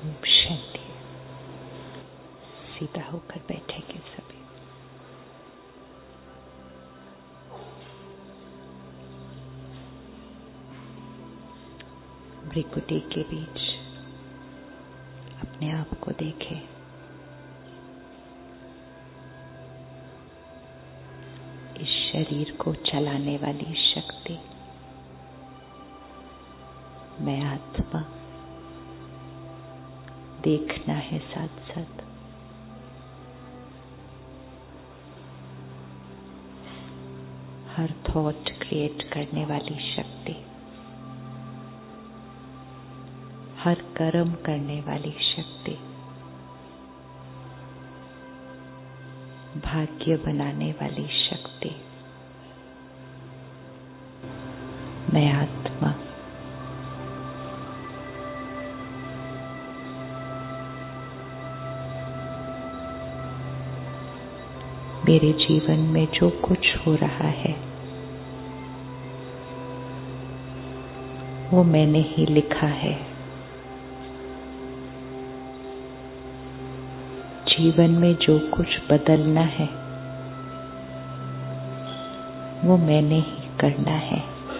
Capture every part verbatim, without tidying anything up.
ओम शांति। सीधा होकर बैठेंगे सभी। भ्रिकुटी के बीच अपने आप को देखें। इस शरीर को चलाने वाली शक्ति मैं आत्मा देखना है साथ साथ। हर थॉट क्रिएट करने वाली शक्ति, हर कर्म करने वाली शक्ति, भाग्य बनाने वाली शक्ति मैं आत्मा मेरे जीवन में जो कुछ हो रहा है वो मैंने ही लिखा है। जीवन में जो कुछ बदलना है वो मैंने ही करना है।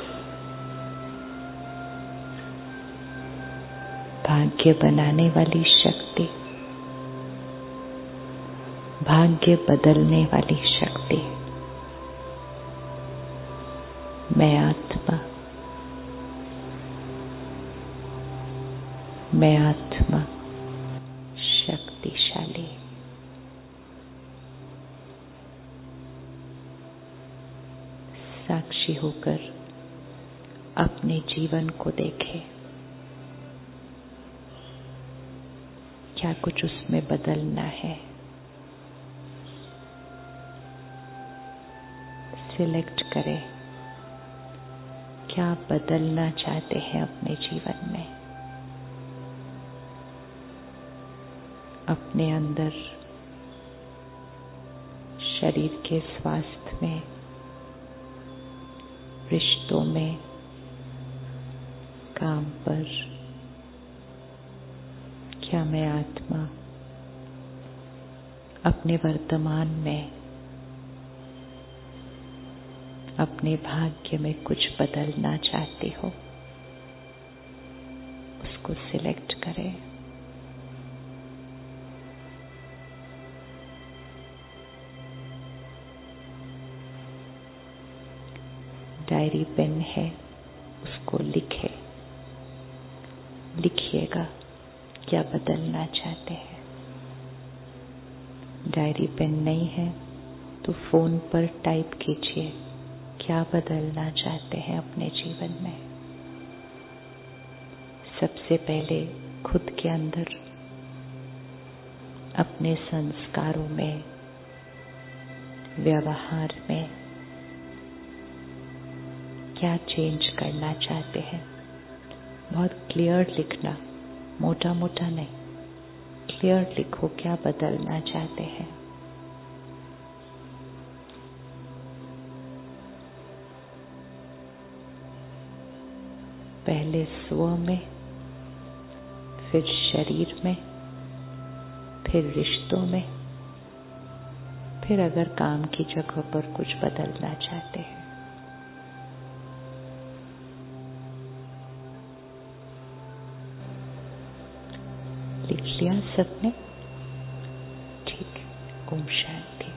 भाग्य बनाने वाली शक्ति, भाग्य बदलने वाली शक्ति मैं आत्मा मैं आत्मा शक्तिशाली। साक्षी होकर अपने जीवन को देखें। क्या कुछ उसमें बदलना है? सिलेक्ट करें क्या बदलना चाहते हैं अपने जीवन में। अपने अंदर, शरीर के स्वास्थ्य में, रिश्तों में, काम पर। क्या मैं आत्मा अपने वर्तमान में, अपने भाग्य में कुछ बदलना चाहती हो? उसको सिलेक्ट करें। डायरी पेन है, उसको लिखे। लिखिएगा क्या बदलना चाहते हैं। डायरी पेन नहीं है तो फोन पर टाइप कीजिए क्या बदलना चाहते हैं अपने जीवन में। सबसे पहले खुद के अंदर, अपने संस्कारों में, व्यवहार में क्या चेंज करना चाहते हैं। बहुत क्लियर लिखना, मोटा मोटा नहीं, क्लियर लिखो क्या बदलना चाहते हैं। पहले स्व में, फिर शरीर में, फिर रिश्तों में, फिर अगर काम की जगह पर कुछ बदलना चाहते हैं। लिख लिया सबने? ठीक है। ओम शांति।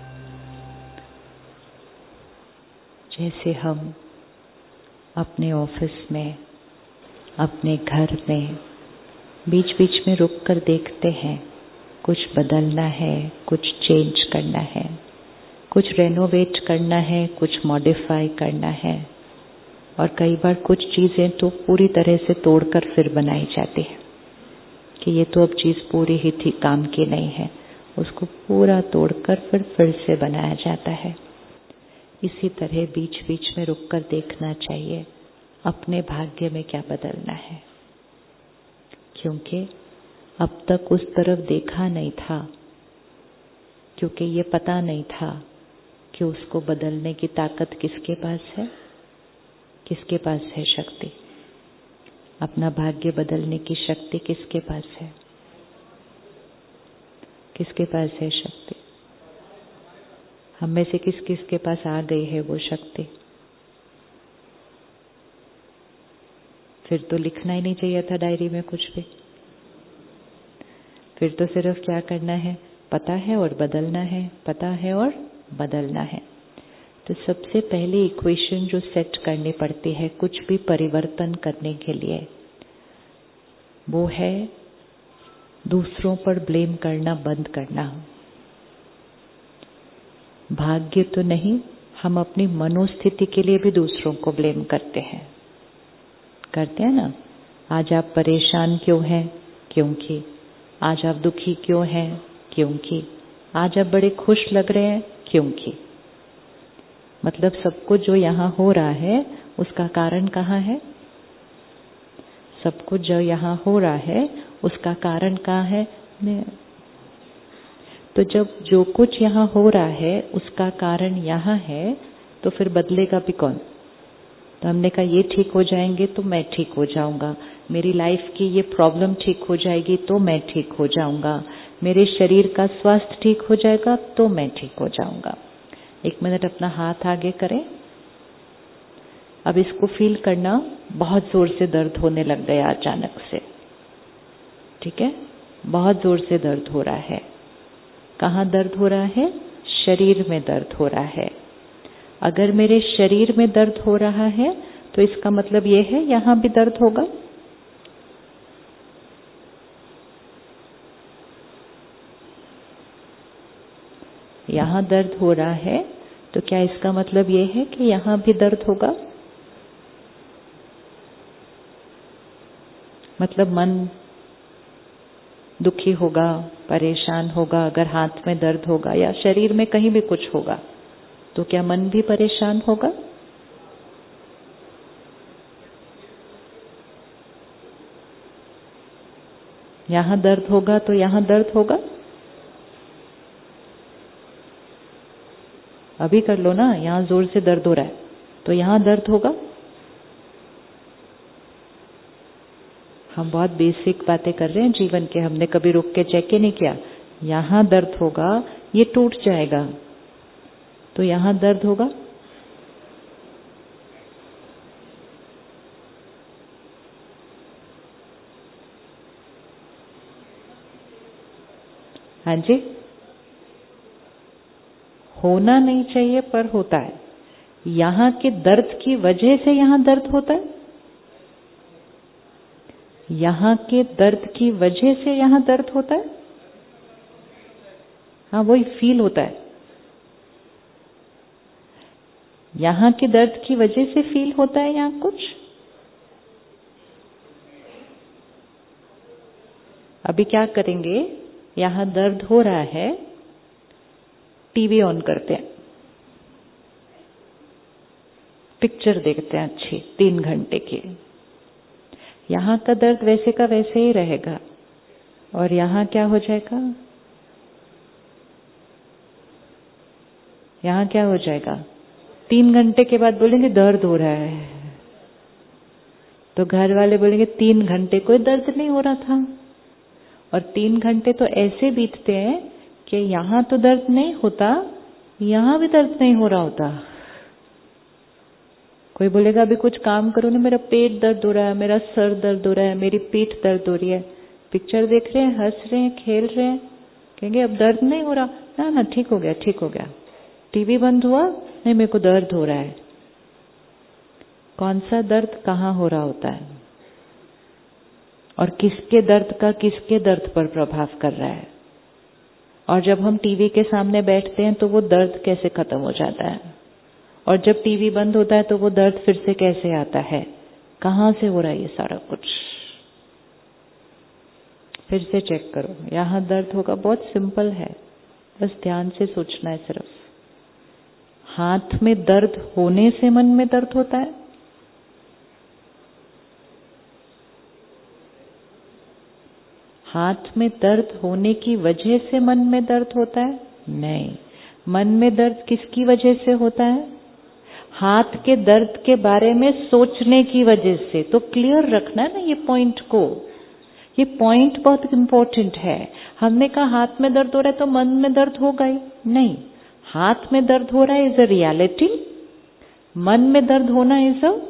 जैसे हम अपने ऑफिस में, अपने घर में बीच बीच में रुक कर देखते हैं कुछ बदलना है, कुछ चेंज करना है, कुछ रेनोवेट करना है, कुछ मॉडिफाई करना है। और कई बार कुछ चीजें तो पूरी तरह से तोड़कर फिर बनाई जाती है कि ये तो अब चीज पूरी ही थी, काम की नहीं है, उसको पूरा तोड़कर फिर फिर से बनाया जाता है। इसी तरह बीच बीच में रुककर देखना चाहिए अपने भाग्य में क्या बदलना है। क्योंकि अब तक उस तरफ देखा नहीं था, क्योंकि ये पता नहीं था कि उसको बदलने की ताकत किसके पास है, किसके पास है शक्ति। अपना भाग्य बदलने की शक्ति किसके पास है? किसके पास है शक्ति? हम में से किस किस के पास आ गई है वो शक्ति? फिर तो लिखना ही नहीं चाहिए था डायरी में कुछ भी। फिर तो सिर्फ क्या करना है, पता है और बदलना है, पता है और बदलना है। तो सबसे पहली इक्वेशन जो सेट करनी पड़ती है कुछ भी परिवर्तन करने के लिए, वो है दूसरों पर ब्लेम करना बंद करना। भाग्य तो नहीं, हम अपनी मनोस्थिति के लिए भी दूसरों को ब्लेम करते हैं। करते हैं ना? आज आप परेशान क्यों हैं? क्योंकि। आज आप दुखी क्यों हैं? क्योंकि। आज आप बड़े खुश लग रहे हैं? क्योंकि। मतलब सब कुछ जो यहाँ हो रहा है उसका कारण कहाँ है? सब कुछ जो यहाँ हो रहा है उसका कारण कहाँ है? तो जब जो कुछ यहाँ हो रहा है उसका कारण यहाँ है तो फिर बदलेगा भी कौन? तो हमने कहा ये ठीक हो जाएंगे तो मैं ठीक हो जाऊंगा, मेरी लाइफ की ये प्रॉब्लम ठीक हो जाएगी तो मैं ठीक हो जाऊंगा, मेरे शरीर का स्वास्थ्य ठीक हो जाएगा तो मैं ठीक हो जाऊंगा। एक मिनट अपना हाथ आगे करें। अब इसको फील करना, बहुत जोर से दर्द होने लग गया अचानक से, ठीक है? बहुत जोर से दर्द हो रहा है। कहाँ दर्द हो रहा है? शरीर में दर्द हो रहा है। अगर मेरे शरीर में दर्द हो रहा है तो इसका मतलब ये है यहाँ भी दर्द होगा। यहाँ दर्द हो रहा है तो क्या इसका मतलब ये है कि यहाँ भी दर्द होगा? मतलब मन दुखी होगा, परेशान होगा अगर हाथ में दर्द होगा या शरीर में कहीं भी कुछ होगा, तो क्या मन भी परेशान होगा? यहाँ दर्द होगा तो यहाँ दर्द होगा। अभी कर लो ना, यहाँ जोर से दर्द हो रहा है तो यहाँ दर्द होगा। हम बहुत बेसिक बातें कर रहे हैं जीवन के, हमने कभी रुक के चेक ही नहीं किया। यहाँ दर्द होगा, ये टूट जाएगा तो यहाँ दर्द होगा। हाँ जी, होना नहीं चाहिए पर होता है। यहाँ के दर्द की वजह से यहाँ दर्द होता है। यहाँ के दर्द की वजह से यहाँ दर्द होता है। हाँ, वही फील होता है। यहाँ के दर्द की वजह से फील होता है यहाँ कुछ। अभी क्या करेंगे, यहाँ दर्द हो रहा है, टीवी ऑन करते हैं, पिक्चर देखते हैं अच्छी तीन घंटे की। यहाँ का दर्द वैसे का वैसे ही रहेगा और यहाँ क्या हो जाएगा? यहाँ क्या हो जाएगा? तीन घंटे के बाद बोलेंगे दर्द हो रहा है, तो घर वाले बोलेंगे तीन घंटे कोई दर्द नहीं हो रहा था। और तीन घंटे तो ऐसे बीतते हैं कि यहाँ तो दर्द नहीं होता, यहाँ भी दर्द नहीं हो रहा होता। कोई बोलेगा अभी कुछ काम करो ना, मेरा पेट दर्द हो रहा है, मेरा सर दर्द हो रहा है, मेरी पीठ दर्द हो रही है। पिक्चर देख रहे हैं, हंस रहे हैं, खेल रहे हैं, कहेंगे अब दर्द नहीं हो रहा। ना ना, ठीक हो गया, ठीक हो गया। टीवी बंद हुआ, नहीं मेरे को दर्द हो रहा है। कौन सा दर्द कहाँ हो रहा होता है और किसके दर्द का किसके दर्द पर प्रभाव कर रहा है? और जब हम टीवी के सामने बैठते हैं तो वो दर्द कैसे खत्म हो जाता है, और जब टीवी बंद होता है तो वो दर्द फिर से कैसे आता है? कहाँ से हो रहा है ये सारा कुछ? फिर से चेक करो, यहाँ दर्द होगा। बहुत सिंपल है, बस ध्यान से सोचना है सिर्फ। हाथ में दर्द होने से मन में दर्द होता है? हाथ में दर्द होने की वजह से मन में दर्द होता है? नहीं। मन में दर्द किसकी वजह से होता है? हाथ के दर्द के बारे में सोचने की वजह से। तो क्लियर रखना है ना ये पॉइंट को, ये पॉइंट बहुत इंपॉर्टेंट है। हमने कहा हाथ में दर्द हो रहा है तो मन में दर्द होगा ही नहीं। हाथ में दर्द हो रहा है इज अ रियलिटी, मन में दर्द होना इज अ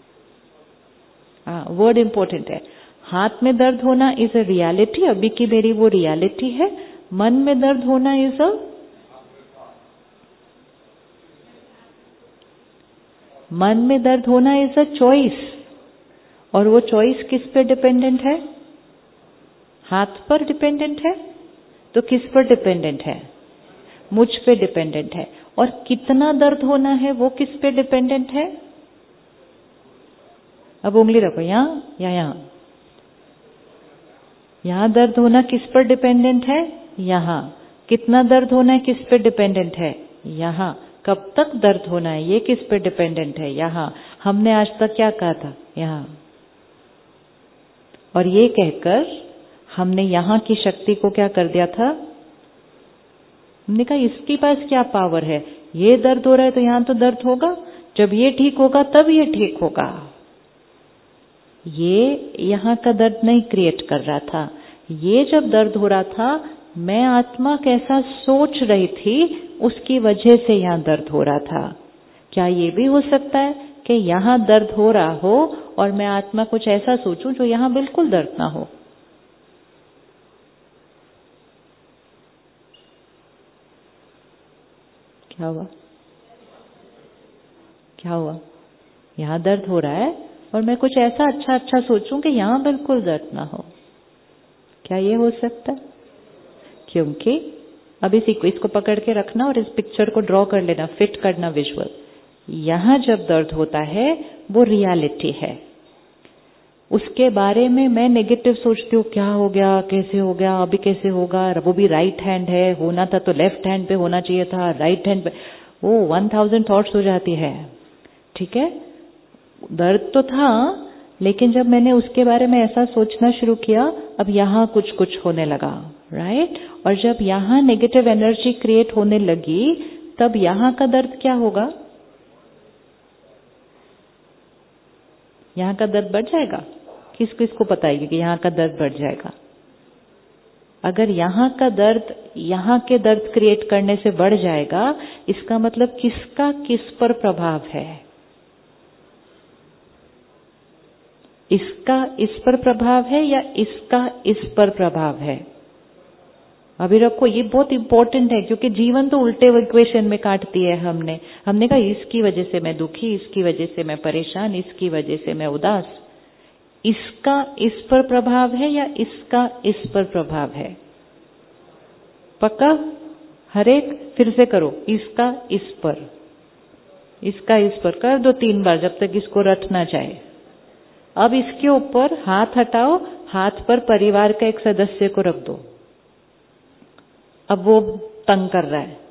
वर्ड इंपॉर्टेंट है। हाथ में दर्द होना इज अ रियलिटी, अभी की मेरी वो रियलिटी है। मन में दर्द होना इज अ मन में दर्द होना इज अ चॉइस, और वो चॉइस किस पे डिपेंडेंट है? हाथ पर डिपेंडेंट है। तो किस पर डिपेंडेंट है? मुझ पे डिपेंडेंट है। और कितना दर्द होना है वो किस पे डिपेंडेंट है? अब उंगली रखो यहां या यहां। यहां दर्द होना किस पर डिपेंडेंट है? यहां। कितना दर्द होना है किस पे डिपेंडेंट है? यहां। कब तक दर्द होना है ये किस पे डिपेंडेंट है? यहां। हमने आज तक क्या कहा था? यहां। और ये कहकर हमने यहां की शक्ति को क्या कर दिया था? हमने कहा इसके पास क्या पावर है, ये दर्द हो रहा है तो यहां तो दर्द होगा, जब ये ठीक होगा तब ये ठीक होगा। ये यहां का दर्द नहीं क्रिएट कर रहा था। ये जब दर्द हो रहा था, मैं आत्मा कैसा सोच रही थी उसकी वजह से यहां दर्द हो रहा था। क्या ये भी हो सकता है कि यहां दर्द हो रहा हो और मैं आत्मा कुछ ऐसा सोचूं जो यहां बिल्कुल दर्द ना हो? क्या हुआ? क्या हुआ? यहां दर्द हो रहा है और मैं कुछ ऐसा अच्छा अच्छा सोचूं कि यहां बिल्कुल दर्द ना हो। क्या ये हो सकता है? क्योंकि अब इस इसको पकड़ के रखना और इस पिक्चर को ड्रॉ कर लेना, फिट करना विजुअल। यहां जब दर्द होता है वो रियलिटी है, उसके बारे में मैं नेगेटिव सोचती हूँ, क्या हो गया, कैसे हो गया, अभी कैसे होगा, वो भी राइट हैंड है, होना था तो लेफ्ट हैंड पे होना चाहिए था, राइट हैंड पे, वो वन थाउजेंड थॉट्स हो जाती है। ठीक है, दर्द तो था, लेकिन जब मैंने उसके बारे में ऐसा सोचना शुरू किया, अब यहाँ कुछ कुछ होने लगा, राइट। और जब यहाँ नेगेटिव एनर्जी क्रिएट होने लगी, तब यहाँ का दर्द क्या होगा? यहाँ का दर्द बढ़ जाएगा। किस किस को पता है कि यहाँ का दर्द बढ़ जाएगा? अगर यहाँ का दर्द यहाँ के दर्द क्रिएट करने से बढ़ जाएगा, इसका मतलब किसका किस पर प्रभाव है? इसका इस पर प्रभाव है या इसका इस पर प्रभाव है? अभी रखो, ये बहुत इंपॉर्टेंट है, क्योंकि जीवन तो उल्टे इक्वेशन में काटती है। हमने हमने कहा इसकी वजह से मैं दुखी, इसकी वजह से मैं परेशान, इसकी वजह से मैं उदास। इसका इस पर प्रभाव है या इसका इस पर प्रभाव है? पक्का? हर एक फिर से करो, इसका इस पर, इसका इस पर कर दो तीन बार, जब तक इसको रट ना जाए। अब इसके ऊपर हाथ हटाओ, हाथ पर परिवार का एक सदस्य को रख दो। अब वो तंग कर रहा है,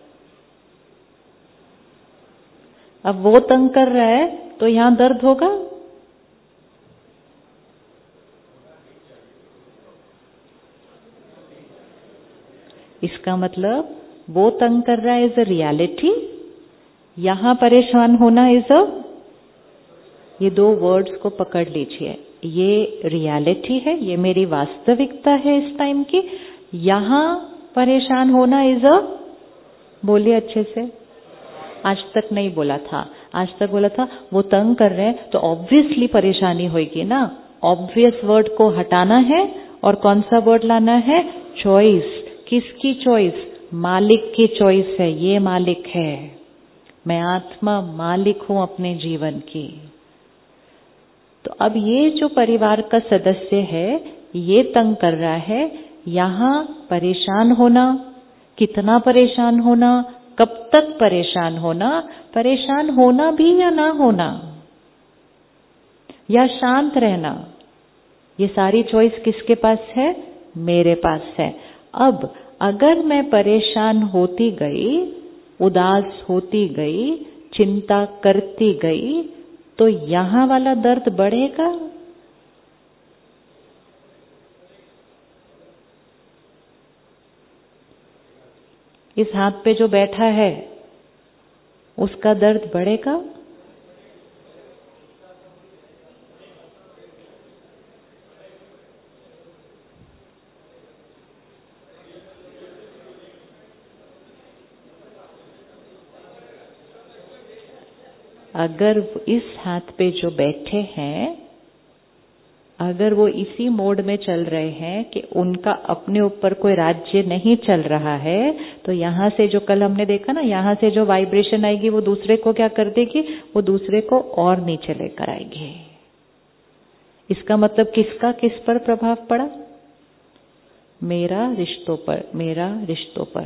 अब वो तंग कर रहा है तो यहां दर्द होगा? इसका मतलब वो तंग कर रहा है इज अ रियलिटी, यहां परेशान होना इज अ, ये दो वर्ड्स को पकड़ लीजिए, ये रियलिटी है, ये मेरी वास्तविकता है इस टाइम की। यहां परेशान होना इज अ, बोलिए अच्छे से। आज तक नहीं बोला था, आज तक बोला था वो तंग कर रहे हैं तो ऑब्वियसली परेशानी होगी ना। ऑब्वियस वर्ड को हटाना है और कौन सा वर्ड लाना है? चॉइस। किसकी चॉइस? मालिक की चॉइस है। ये मालिक है, मैं आत्मा मालिक हूं अपने जीवन की। तो अब ये जो परिवार का सदस्य है, ये तंग कर रहा है, यहां परेशान होना, कितना परेशान होना, कब तक परेशान होना, परेशान होना भी या ना होना, या शांत रहना, ये सारी चॉइस किसके पास है? मेरे पास है। अब अगर मैं परेशान होती गई, उदास होती गई, चिंता करती गई, तो यहां वाला दर्द बढ़ेगा? इस हाथ पे जो बैठा है उसका दर्द बढ़ेगा? अगर इस हाथ पे जो बैठे हैं, अगर वो इसी मोड में चल रहे हैं कि उनका अपने ऊपर कोई राज्य नहीं चल रहा है, तो यहाँ से जो कल हमने देखा ना, यहाँ से जो वाइब्रेशन आएगी वो दूसरे को क्या कर देगी, वो दूसरे को और नीचे लेकर आएगी। इसका मतलब किसका किस पर प्रभाव पड़ा? मेरा रिश्तों पर, मेरा रिश्तों पर।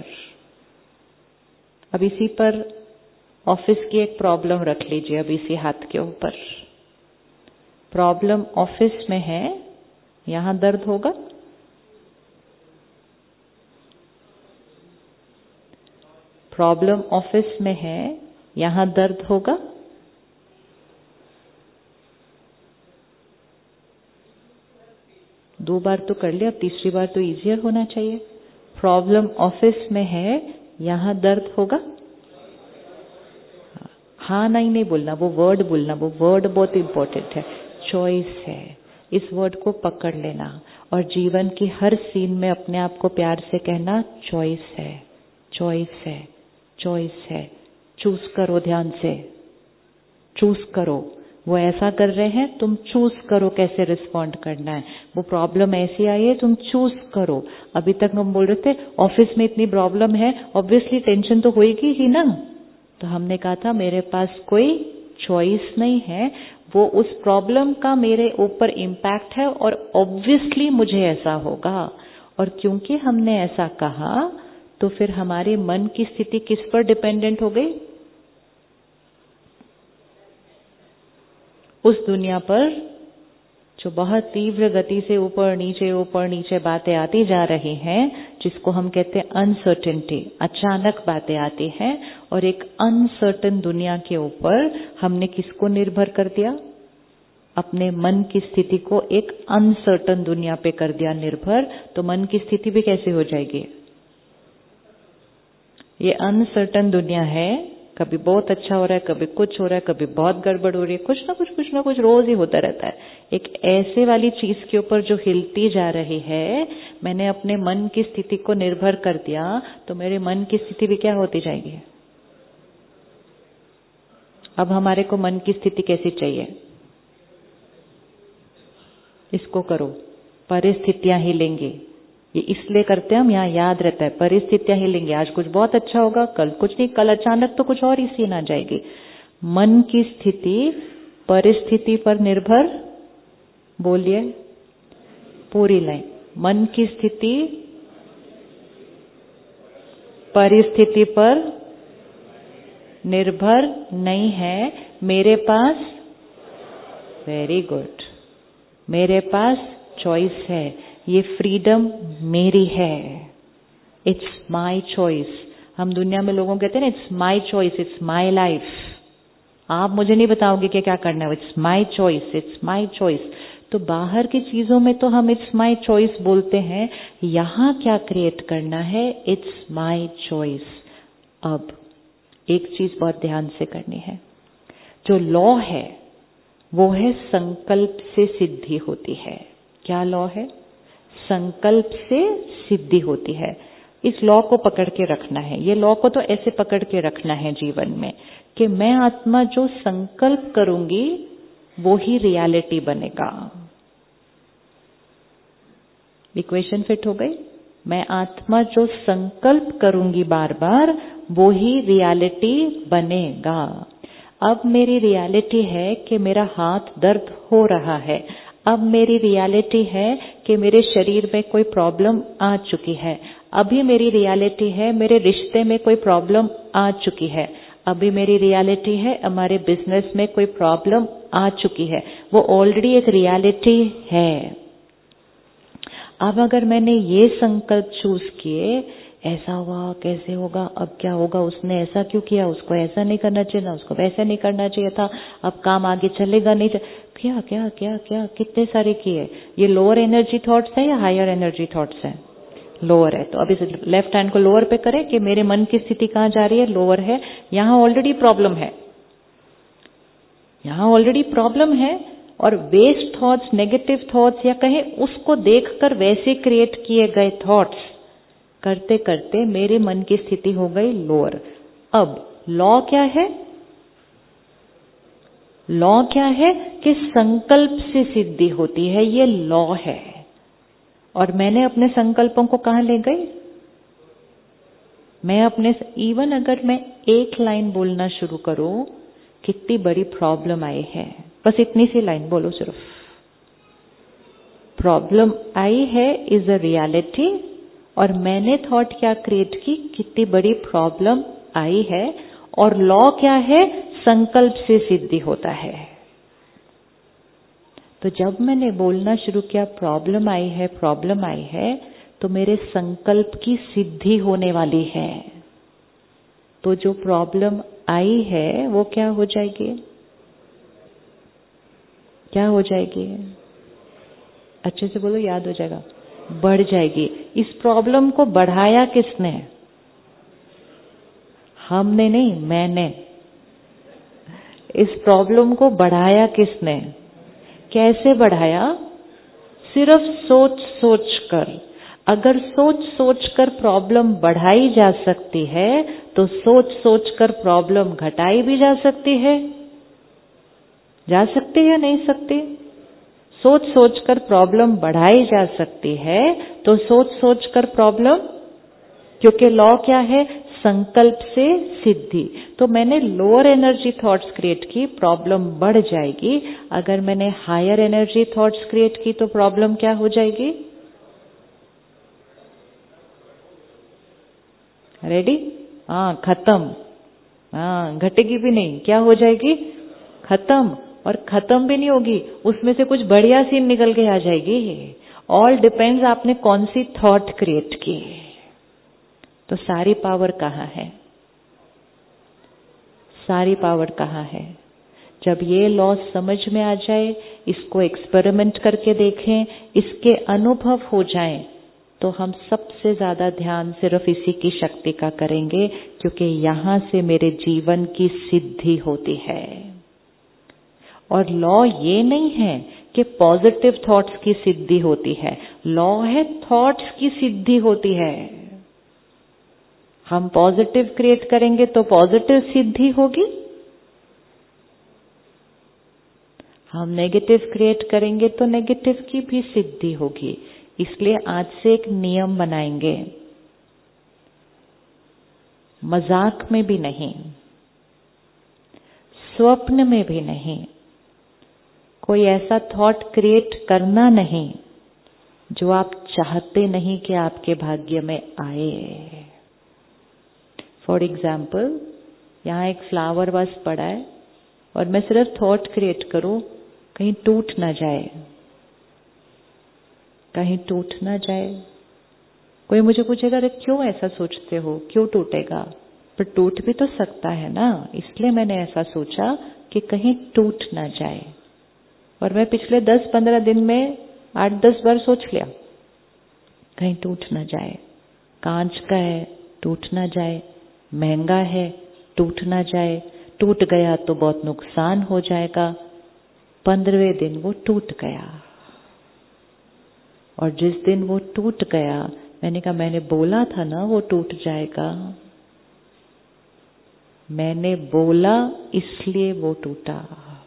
अब इसी पर ऑफिस की एक प्रॉब्लम रख लीजिए, अब इसी हाथ के ऊपर प्रॉब्लम ऑफिस में है, यहां दर्द होगा? प्रॉब्लम ऑफिस में है, यहां दर्द होगा? दो बार तो कर लिया, अब तीसरी बार तो इजियर होना चाहिए। प्रॉब्लम ऑफिस में है, यहां दर्द होगा? हाँ नहीं नहीं बोलना, वो वर्ड बोलना, वो वर्ड बहुत इंपॉर्टेंट है। चॉइस है, इस वर्ड को पकड़ लेना और जीवन की हर सीन में अपने आप को प्यार से कहना, चॉइस है, चॉइस है, चॉइस है। चूज करो, ध्यान से चूज करो। वो ऐसा कर रहे हैं, तुम चूज करो कैसे रिस्पॉन्ड करना है। वो प्रॉब्लम ऐसी आई है, तुम चूज करो। अभी तक हम बोल रहे थे ऑफिस में इतनी प्रॉब्लम है, ऑब्वियसली टेंशन तो होगी ही ना। तो हमने कहा था मेरे पास कोई चॉइस नहीं है, वो उस प्रॉब्लम का मेरे ऊपर इम्पैक्ट है और ऑब्वियसली मुझे ऐसा होगा। और क्योंकि हमने ऐसा कहा तो फिर हमारे मन की स्थिति किस पर डिपेंडेंट हो गई? उस दुनिया पर जो बहुत तीव्र गति से ऊपर नीचे ऊपर नीचे बातें आती जा रही हैं, जिसको हम कहते हैं अनसर्टेनिटी, अचानक बातें आती हैं। और एक अनसर्टन दुनिया के ऊपर हमने किसको निर्भर कर दिया? अपने मन की स्थिति को एक अनसर्टन दुनिया पे कर दिया निर्भर। तो मन की स्थिति भी कैसे हो जाएगी? ये अनसर्टन दुनिया है, कभी बहुत अच्छा हो रहा है, कभी कुछ हो रहा है, कभी बहुत गड़बड़ हो रही है, कुछ ना कुछ कुछ ना कुछ रोज ही होता रहता है। एक ऐसे वाली चीज के ऊपर जो हिलती जा रही है, मैंने अपने मन की स्थिति को निर्भर कर दिया, तो मेरे मन की स्थिति भी क्या होती जाएगी? अब हमारे को मन की स्थिति कैसी चाहिए? इसको करो, परिस्थितियां ही लेंगे। ये इसलिए करते हैं हम, यहाँ याद रहता है, परिस्थितियां ही लेंगे। आज कुछ बहुत अच्छा होगा, कल कुछ नहीं, कल अचानक तो कुछ और ही सीन आ जाएगी। मन की स्थिति परिस्थिति पर निर्भर, बोलिए पूरी लाइन। मन की स्थिति परिस्थिति पर निर्भर नहीं है, मेरे पास, वेरी गुड, मेरे पास चॉइस है। ये फ्रीडम मेरी है, इट्स माय चॉइस। हम दुनिया में लोगों को कहते हैं ना, it's my choice, it's my life. आप मुझे नहीं बताओगे कि क्या करना है, it's my choice, it's my choice. तो बाहर की चीजों में तो हम इट्स माय चॉइस बोलते हैं, यहां क्या क्रिएट करना है? It's my choice. अब एक चीज बहुत ध्यान से करनी है, जो लॉ है वो है संकल्प से सिद्धि होती है। क्या लॉ है? संकल्प से सिद्धि होती है। इस लॉ को पकड़ के रखना है। ये लॉ को तो ऐसे पकड़ के रखना है जीवन में कि मैं आत्मा जो संकल्प करूंगी वो ही रियलिटी बनेगा। इक्वेशन फिट हो गई? मैं आत्मा जो संकल्प करूंगी बार बार, वो ही रियलिटी बनेगा। अब मेरी रियलिटी है कि मेरा हाथ दर्द हो रहा है। अब मेरी रियलिटी है कि मेरे शरीर में कोई प्रॉब्लम आ चुकी है। अभी मेरी रियलिटी है मेरे रिश्ते में कोई प्रॉब्लम आ चुकी है। अभी मेरी रियलिटी है हमारे बिजनेस में कोई प्रॉब्लम आ चुकी है। वो ऑलरेडी एक रियलिटी है। अब अगर मैंने ये संकल्प चूज किए, ऐसा हुआ, कैसे होगा, अब क्या होगा, उसने ऐसा क्यों किया, उसको ऐसा नहीं करना चाहिए था, उसको वैसा नहीं करना चाहिए था, अब काम आगे चलेगा नहीं, क्या क्या क्या क्या कितने सारे किए। ये लोअर एनर्जी थॉट्स है या हायर एनर्जी थॉट्स है? लोअर है। तो अब इस लेफ्ट हैंड को लोअर पे करें कि मेरे मन की स्थिति कहाँ जा रही है? लोअर है। यहाँ ऑलरेडी प्रॉब्लम है, यहाँ ऑलरेडी प्रॉब्लम है। और वेस्ट थॉट्स, नेगेटिव थॉट्स, या कहें उसको देखकर वैसे क्रिएट किए गए थॉट्स करते करते मेरे मन की स्थिति हो गई लोअर। अब लॉ क्या है? लॉ क्या है कि संकल्प से सिद्धि होती है, ये लॉ है। और मैंने अपने संकल्पों को कहाँ ले गई? मैं अपने, इवन अगर मैं एक लाइन बोलना शुरू करूं, कितनी बड़ी प्रॉब्लम आई है, बस इतनी सी लाइन बोलो सिर्फ, प्रॉब्लम आई है इज अ रियलिटी, और मैंने थॉट क्या क्रिएट की, कितनी बड़ी प्रॉब्लम आई है। और लॉ क्या है? संकल्प से सिद्धि होता है। तो जब मैंने बोलना शुरू किया प्रॉब्लम आई है, प्रॉब्लम आई है, तो मेरे संकल्प की सिद्धि होने वाली है। तो जो प्रॉब्लम आई है वो क्या हो जाएगी? क्या हो जाएगी? अच्छे से बोलो, याद हो जाएगा। बढ़ जाएगी। इस प्रॉब्लम को बढ़ाया किसने? हमने नहीं, मैंने। इस प्रॉब्लम को बढ़ाया किसने? कैसे बढ़ाया? सिर्फ सोच सोच कर। अगर सोच सोच कर प्रॉब्लम बढ़ाई जा सकती है, तो सोच सोच कर प्रॉब्लम घटाई भी जा सकती है। जा सकती है, नहीं सकती? सोच सोच कर प्रॉब्लम बढ़ाई जा सकती है, तो सोच सोच कर प्रॉब्लम, क्योंकि लॉ क्या है? संकल्प से सिद्धि। तो मैंने लोअर एनर्जी थॉट्स क्रिएट की, प्रॉब्लम बढ़ जाएगी। अगर मैंने हायर एनर्जी थॉट्स क्रिएट की, तो प्रॉब्लम क्या हो जाएगी? रेडी? हाँ, खत्म। हाँ, घटेगी भी नहीं, क्या हो जाएगी? खत्म। और खत्म भी नहीं होगी, उसमें से कुछ बढ़िया सी निकल के आ जाएगी। ऑल डिपेंड्स आपने कौन सी थॉट क्रिएट की। तो सारी पावर कहाँ है? सारी पावर कहाँ है? जब ये लॉ समझ में आ जाए, इसको एक्सपेरिमेंट करके देखें, इसके अनुभव हो जाएं, तो हम सबसे ज्यादा ध्यान सिर्फ इसी की शक्ति का करेंगे, क्योंकि यहां से मेरे जीवन की सिद्धि होती है। और लॉ ये नहीं है कि पॉजिटिव थॉट्स की सिद्धि होती है, लॉ है थॉट्स की सिद्धि होती है। हम पॉजिटिव क्रिएट करेंगे तो पॉजिटिव सिद्धि होगी, हम नेगेटिव क्रिएट करेंगे तो नेगेटिव की भी सिद्धि होगी। इसलिए आज से एक नियम बनाएंगे, मजाक में भी नहीं, स्वप्न में भी नहीं, कोई ऐसा थॉट क्रिएट करना नहीं जो आप चाहते नहीं कि आपके भाग्य में आए। फॉर एग्जाम्पल, यहाँ एक फ्लावर वास पड़ा है और मैं सिर्फ थॉट क्रिएट करूं, कहीं टूट ना जाए, कहीं टूट ना जाए। कोई मुझे पूछेगा, अरे क्यों ऐसा सोचते हो, क्यों टूटेगा? पर टूट भी तो सकता है ना, इसलिए मैंने ऐसा सोचा कि कहीं टूट ना जाए। और मैं पिछले दस पंद्रह दिन में आठ दस बार सोच लिया, कहीं टूट ना जाए। कांच का है, टूट ना जाए, महंगा है, टूट ना जाए, टूट गया तो बहुत नुकसान हो जाएगा। पंद्रहवें दिन वो टूट गया, और जिस दिन वो टूट गया, मैंने कहा मैंने बोला था ना वो टूट जाएगा, मैंने बोला इसलिए वो टूटा।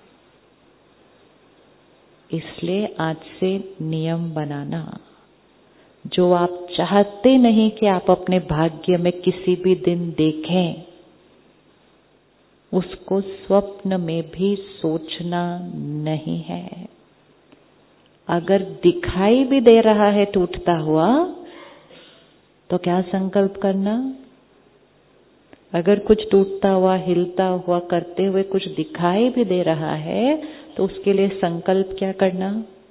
इसलिए आज से नियम बनाना, जो आप चाहते नहीं कि आप अपने भाग्य में किसी भी दिन देखें, उसको स्वप्न में भी सोचना नहीं है। अगर दिखाई भी दे रहा है टूटता हुआ, तो क्या संकल्प करना? अगर कुछ टूटता हुआ, हिलता हुआ, करते हुए कुछ दिखाई भी दे रहा है, तो उसके लिए संकल्प क्या करना?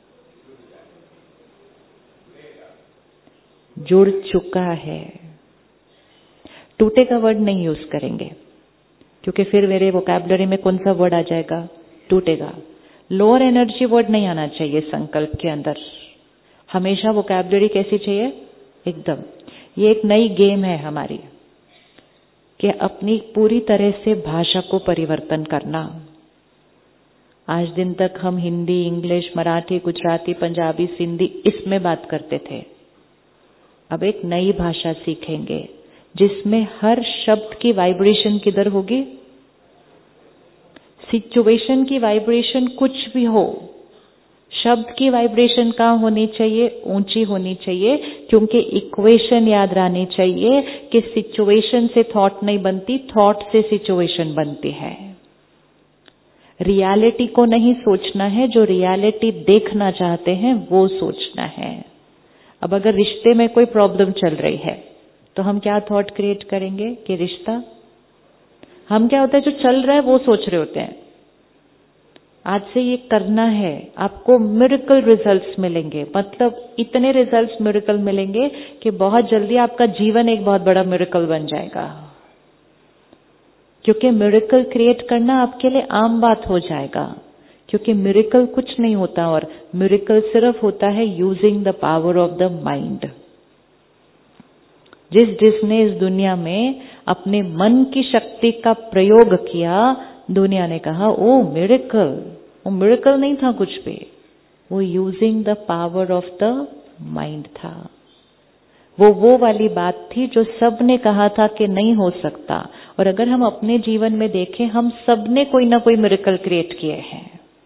जुड़ चुका है। टूटे का वर्ड नहीं यूज करेंगे, क्योंकि फिर मेरे वोकैबुलरी में कौन सा वर्ड आ जाएगा? टूटेगा। लोअर एनर्जी वर्ड नहीं आना चाहिए संकल्प के अंदर। हमेशा वोकैबुलरी कैसी चाहिए? एकदम। ये एक नई गेम है हमारी, कि अपनी पूरी तरह से भाषा को परिवर्तन करना। आज दिन तक हम हिंदी, इंग्लिश, मराठी, गुजराती, पंजाबी, सिंधी इसमें बात करते थे। अब एक नई भाषा सीखेंगे, जिसमें हर शब्द की वाइब्रेशन किधर होगी? सिचुएशन की वाइब्रेशन कुछ भी हो, शब्द की वाइब्रेशन कहाँ होनी चाहिए? ऊंची होनी चाहिए, क्योंकि इक्वेशन याद रहनी चाहिए कि सिचुएशन से थॉट नहीं बनती, थॉट से सिचुएशन बनती है। रियलिटी को नहीं सोचना है, जो रियलिटी देखना चाहते हैं वो सोचना है। अब अगर रिश्ते में कोई प्रॉब्लम चल रही है तो हम क्या थॉट क्रिएट करेंगे कि रिश्ता, हम क्या होता है जो चल रहा है वो सोच रहे होते हैं, आज से ये करना है, आपको मिरेकल रिजल्ट्स मिलेंगे, मतलब इतने रिजल्ट्स मिरेकल मिलेंगे कि बहुत जल्दी आपका जीवन एक बहुत बड़ा मिरेकल बन जाएगा, क्योंकि मिरेकल क्रिएट करना आपके लिए आम बात हो जाएगा। क्योंकि मिरेकल कुछ नहीं होता, और मिरेकल सिर्फ होता है using the power of the mind. जिस जिसने इस दुनिया में अपने मन की शक्ति का प्रयोग किया, दुनिया ने कहा ओ मिरेकल। वो मिरेकल नहीं था कुछ भी, वो using the power of the mind था। वो वो वाली बात थी जो सब ने कहा था कि नहीं हो सकता। और अगर हम अपने जीवन में देखें, हम सब ने कोई ना कोई मिरेकल क्रिएट किए हैं।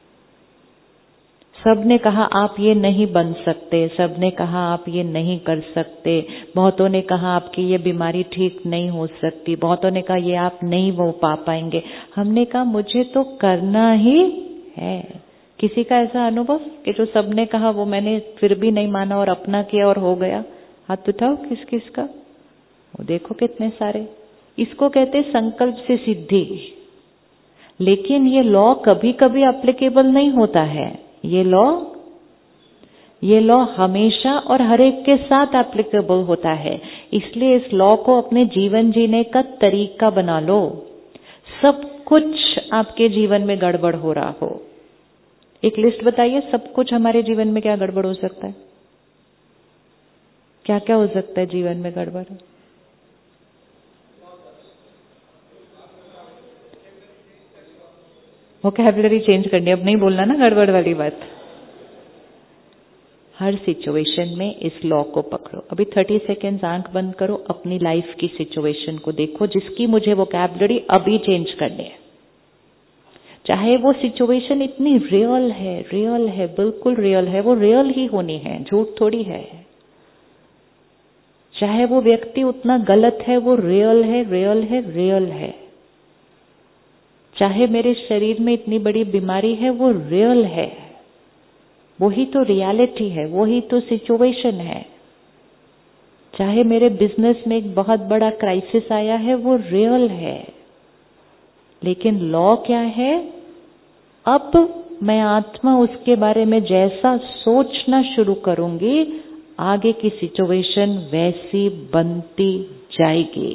सब ने कहा आप ये नहीं बन सकते, सब ने कहा आप ये नहीं कर सकते, बहुतों ने कहा आपकी ये बीमारी ठीक नहीं हो सकती, बहुतों ने कहा ये आप नहीं वो पा पाएंगे। हमने कहा मुझे तो करना ही है। किसी का ऐसा अनुभव कि जो सबने कहा वो मैंने फिर भी नहीं माना और अपना किया और हो गया? हाथ उठाओ किस किस का। वो देखो कितने सारे। इसको कहते संकल्प से सिद्धि। लेकिन ये लॉ कभी कभी एप्लीकेबल नहीं होता है। ये लॉ ये लॉ हमेशा और हर एक के साथ एप्लीकेबल होता है। इसलिए इस लॉ को अपने जीवन जीने का तरीका बना लो। सब कुछ आपके जीवन में गड़बड़ हो रहा हो, एक लिस्ट बताइए, सब कुछ हमारे जीवन में क्या गड़बड़ हो सकता है? क्या क्या हो सकता है जीवन में गड़बड़? वोकैबुलरी चेंज करनी, अब नहीं बोलना ना गड़बड़ वाली बात। हर सिचुएशन में इस लॉ को पकड़ो। अभी तीस सेकेंड्स आंख बंद करो, अपनी लाइफ की सिचुएशन को देखो जिसकी मुझे वोकैबुलरी अभी चेंज करनी है। चाहे वो सिचुएशन इतनी रियल है, रियल है, बिल्कुल रियल है, वो रियल ही होनी है, झूठ थोड़ी है। चाहे वो व्यक्ति उतना गलत है, वो रियल है, रियल है, रियल है। चाहे मेरे शरीर में इतनी बड़ी बीमारी है, वो रियल है, वही तो रियलिटी है, वही तो सिचुएशन है। चाहे मेरे बिजनेस में एक बहुत बड़ा क्राइसिस आया है, वो रियल है। लेकिन लॉ क्या है? अब मैं आत्मा उसके बारे में जैसा सोचना शुरू करूंगी, आगे की सिचुएशन वैसी बनती जाएगी।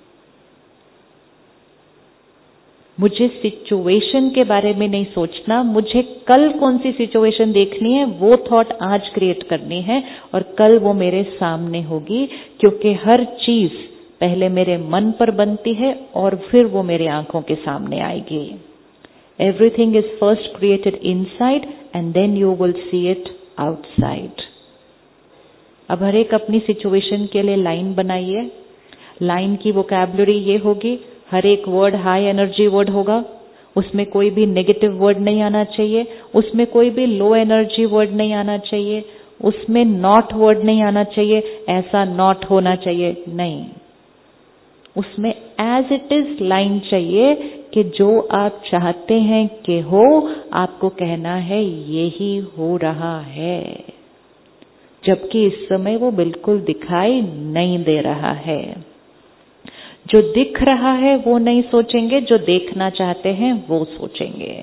मुझे सिचुएशन के बारे में नहीं सोचना, मुझे कल कौन सी सिचुएशन देखनी है वो थॉट आज क्रिएट करनी है, और कल वो मेरे सामने होगी। क्योंकि हर चीज पहले मेरे मन पर बनती है और फिर वो मेरे आंखों के सामने आएगी। Everything is first created inside and then you will see it outside. अब हर एक अपनी सिचुएशन के लिए लाइन बनाइए। लाइन की वोकैबुलरी ये होगी, हर एक वर्ड हाई एनर्जी वर्ड होगा, उसमें कोई भी नेगेटिव वर्ड नहीं आना चाहिए, उसमें कोई भी लो एनर्जी वर्ड नहीं आना चाहिए, उसमें नॉट वर्ड नहीं आना चाहिए, ऐसा नॉट होना चाहिए, नहीं। उसमें एज इट इज लाइन चाहिए कि जो आप चाहते हैं कि हो, आपको कहना है यही हो रहा है, जबकि इस समय वो बिल्कुल दिखाई नहीं दे रहा है। जो दिख रहा है वो नहीं सोचेंगे, जो देखना चाहते हैं वो सोचेंगे।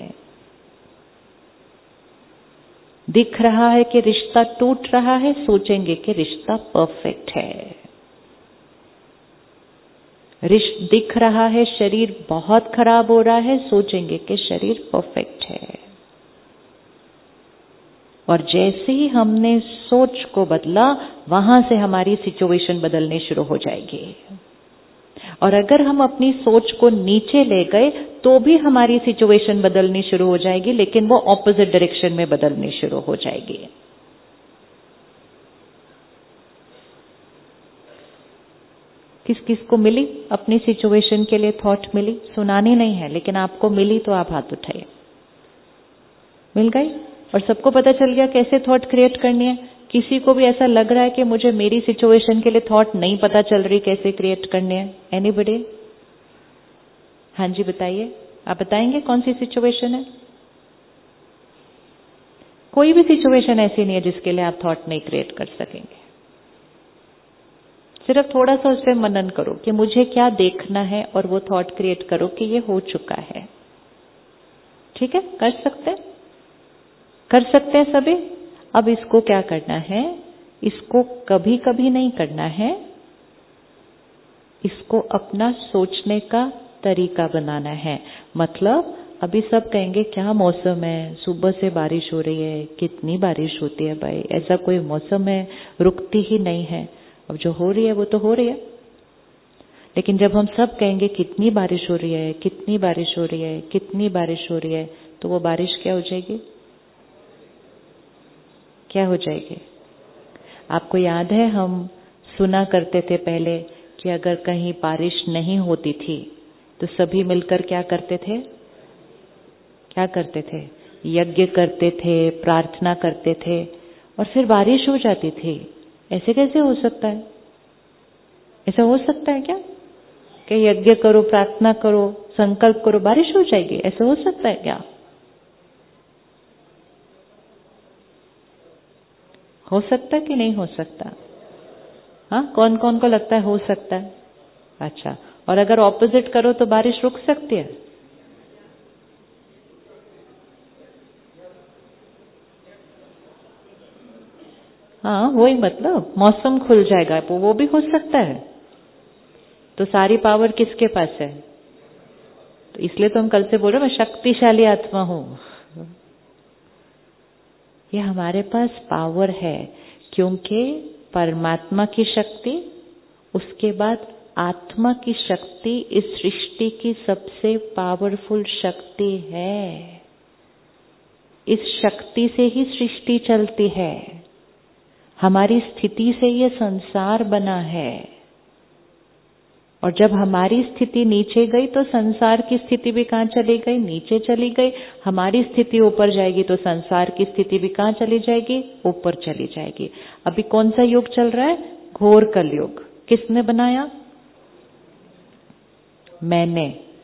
दिख रहा है कि रिश्ता टूट रहा है, सोचेंगे कि रिश्ता परफेक्ट है। रिश्ता दिख रहा है शरीर बहुत खराब हो रहा है, सोचेंगे कि शरीर परफेक्ट है। और जैसे ही हमने सोच को बदला, वहां से हमारी सिचुएशन बदलनी शुरू हो जाएगी। और अगर हम अपनी सोच को नीचे ले गए तो भी हमारी सिचुएशन बदलनी शुरू हो जाएगी, लेकिन वो ऑपोजिट डायरेक्शन में बदलनी शुरू हो जाएगी। किस किस को मिली अपनी सिचुएशन के लिए थॉट मिली? सुनानी नहीं है लेकिन आपको मिली तो आप हाथ उठाइए। मिल गई? और सबको पता चल गया कैसे थॉट क्रिएट करनी है? किसी को भी ऐसा लग रहा है कि मुझे मेरी सिचुएशन के लिए थॉट नहीं पता चल रही कैसे क्रिएट करनी है? एनीबडी? हाँ जी बताइए। आप बताएंगे कौन सी सिचुएशन है? कोई भी सिचुएशन ऐसी नहीं है जिसके लिए आप थॉट नहीं क्रिएट कर सकेंगे। सिर्फ थोड़ा सा उस पर मनन करो कि मुझे क्या देखना है और वो थॉट क्रिएट करो कि ये हो चुका है। ठीक है? कर सकते हैं? कर सकते हैं सभी? अब इसको क्या करना है? इसको कभी कभी नहीं करना है, इसको अपना सोचने का तरीका बनाना है। मतलब अभी सब कहेंगे क्या मौसम है, सुबह से बारिश हो रही है, कितनी बारिश होती है भाई, ऐसा कोई मौसम है, रुकती ही नहीं है। अब जो हो रही है वो तो हो रही है, लेकिन जब हम सब कहेंगे कितनी बारिश हो रही है, कितनी बारिश हो रही है, कितनी बारिश हो रही है, तो वो बारिश क्या हो जाएगी? क्या हो जाएगी? आपको याद है हम सुना करते थे पहले कि अगर कहीं बारिश नहीं होती थी तो सभी मिलकर क्या करते थे? क्या करते थे? यज्ञ करते थे, प्रार्थना करते थे और फिर बारिश हो जाती थी। ऐसे कैसे हो सकता है? ऐसा हो सकता है क्या कि यज्ञ करो, प्रार्थना करो, संकल्प करो, बारिश हो जाएगी? ऐसा हो सकता है क्या? हो सकता है कि नहीं हो सकता? हाँ, कौन कौन को लगता है हो सकता है? अच्छा, और अगर ऑपोजिट करो तो बारिश रुक सकती है? हाँ, वही मतलब मौसम खुल जाएगा, वो वो भी हो सकता है। तो सारी पावर किसके पास है? तो इसलिए तो हम कल से बोल रहे हैं मैं शक्तिशाली आत्मा हूं। ये हमारे पास पावर है क्योंकि परमात्मा की शक्ति, उसके बाद आत्मा की शक्ति इस सृष्टि की सबसे पावरफुल शक्ति है। इस शक्ति से ही सृष्टि चलती है। हमारी स्थिति से ये संसार बना है और जब हमारी स्थिति नीचे गई तो संसार की स्थिति भी कहाँ चली गई? नीचे चली गई। हमारी स्थिति ऊपर जाएगी तो संसार की स्थिति भी कहाँ चली जाएगी? ऊपर चली जाएगी। अभी कौन सा युग चल रहा है? घोर कलयुग। किसने बनाया? मैंने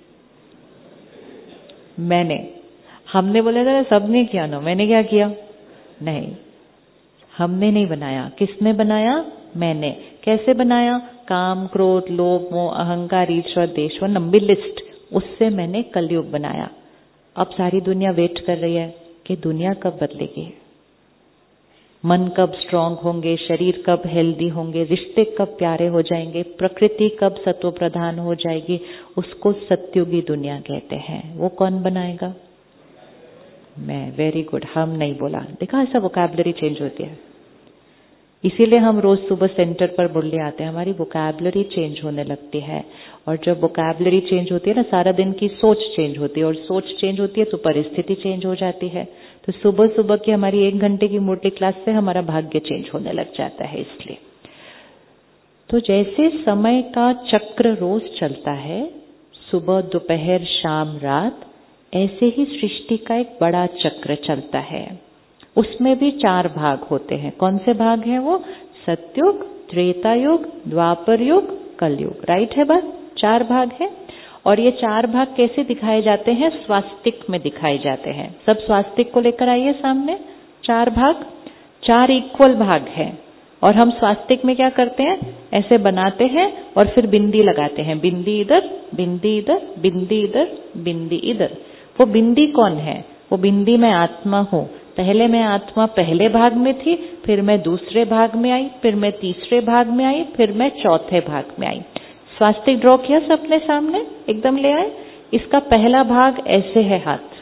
मैंने हमने बोला था सबने किया ना, मैंने क्या किया? नहीं, हमने नहीं बनाया। किसने बनाया? मैंने। कैसे बनाया? काम, क्रोध, लोभ, मोह, अहंकार, ईर्ष्या, द्वेष, लंबी लिस्ट, उससे मैंने कलयुग बनाया। अब सारी दुनिया वेट कर रही है कि दुनिया कब बदलेगी, मन कब स्ट्रांग होंगे, शरीर कब हेल्दी होंगे, रिश्ते कब प्यारे हो जाएंगे, प्रकृति कब सत्व प्रधान हो जाएगी। उसको सत्युगी दुनिया कहते हैं। वो कौन बनाएगा? मैं। वेरी गुड, हम नहीं बोला। देखा, ऐसा वोकैबुलरी चेंज होती है। इसीलिए हम रोज सुबह सेंटर पर बोलने आते हैं, हमारी वोकैबुलरी चेंज होने लगती है। और जब वोकैबुलरी चेंज होती है ना, सारा दिन की सोच चेंज होती है, और सोच चेंज होती है तो परिस्थिति चेंज हो जाती है। तो सुबह सुबह की हमारी एक घंटे की मूर्ति क्लास से हमारा भाग्य चेंज होने लग जाता है। इसलिए तो जैसे समय का चक्र रोज चलता है, सुबह, दोपहर, शाम, रात, ऐसे ही सृष्टि का एक बड़ा चक्र चलता है। उसमें भी चार भाग होते हैं। कौन से भाग हैं वो? सतयुग, त्रेता युग, द्वापर युग, कलयुग। राइट है बात? चार भाग है। और ये चार भाग कैसे दिखाए जाते हैं? स्वास्तिक में दिखाए जाते हैं। सब स्वास्तिक को लेकर आइए सामने। चार भाग, चार इक्वल भाग हैं। और हम स्वास्तिक में क्या करते हैं? ऐसे बनाते हैं और फिर बिंदी लगाते हैं। बिंदी इधर, बिंदी इधर, बिंदी इधर, बिंदी इधर। वो बिंदी कौन है? वो बिंदी मैं आत्मा हूँ। पहले मैं आत्मा पहले भाग में थी, फिर मैं दूसरे भाग में आई, फिर मैं तीसरे भाग में आई, फिर मैं चौथे भाग में आई। स्वास्तिक ड्रॉ किया सबने सामने, एकदम ले आए। इसका पहला भाग ऐसे है, हाथ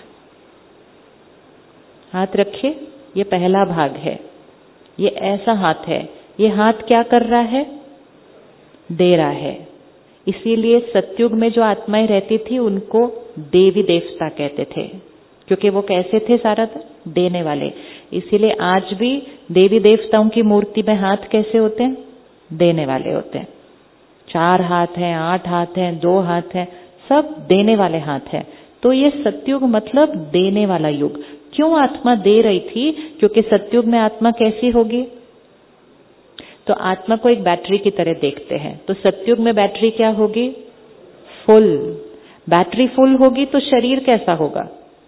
हाथ रखिए, ये पहला भाग है। ये ऐसा हाथ है। ये हाथ क्या कर रहा है? दे रहा है। इसीलिए सतयुग में जो आत्माएं रहती थी उनको देवी देवता कहते थे, क्योंकि वो कैसे थे? सारा देने वाले। इसीलिए आज भी देवी देवताओं की मूर्ति में हाथ कैसे होते हैं? देने वाले होते हैं। चार हाथ हैं, आठ हाथ हैं, दो हाथ हैं, सब देने वाले हाथ हैं। तो ये सतयुग मतलब देने वाला युग। क्यों आत्मा दे रही थी? क्योंकि सतयुग में आत्मा कैसी होगी? तो आत्मा को एक बैटरी की तरह देखते हैं। तो सतयुग में बैटरी क्या होगी? फुल। बैटरी फुल होगी तो शरीर कैसा होगा?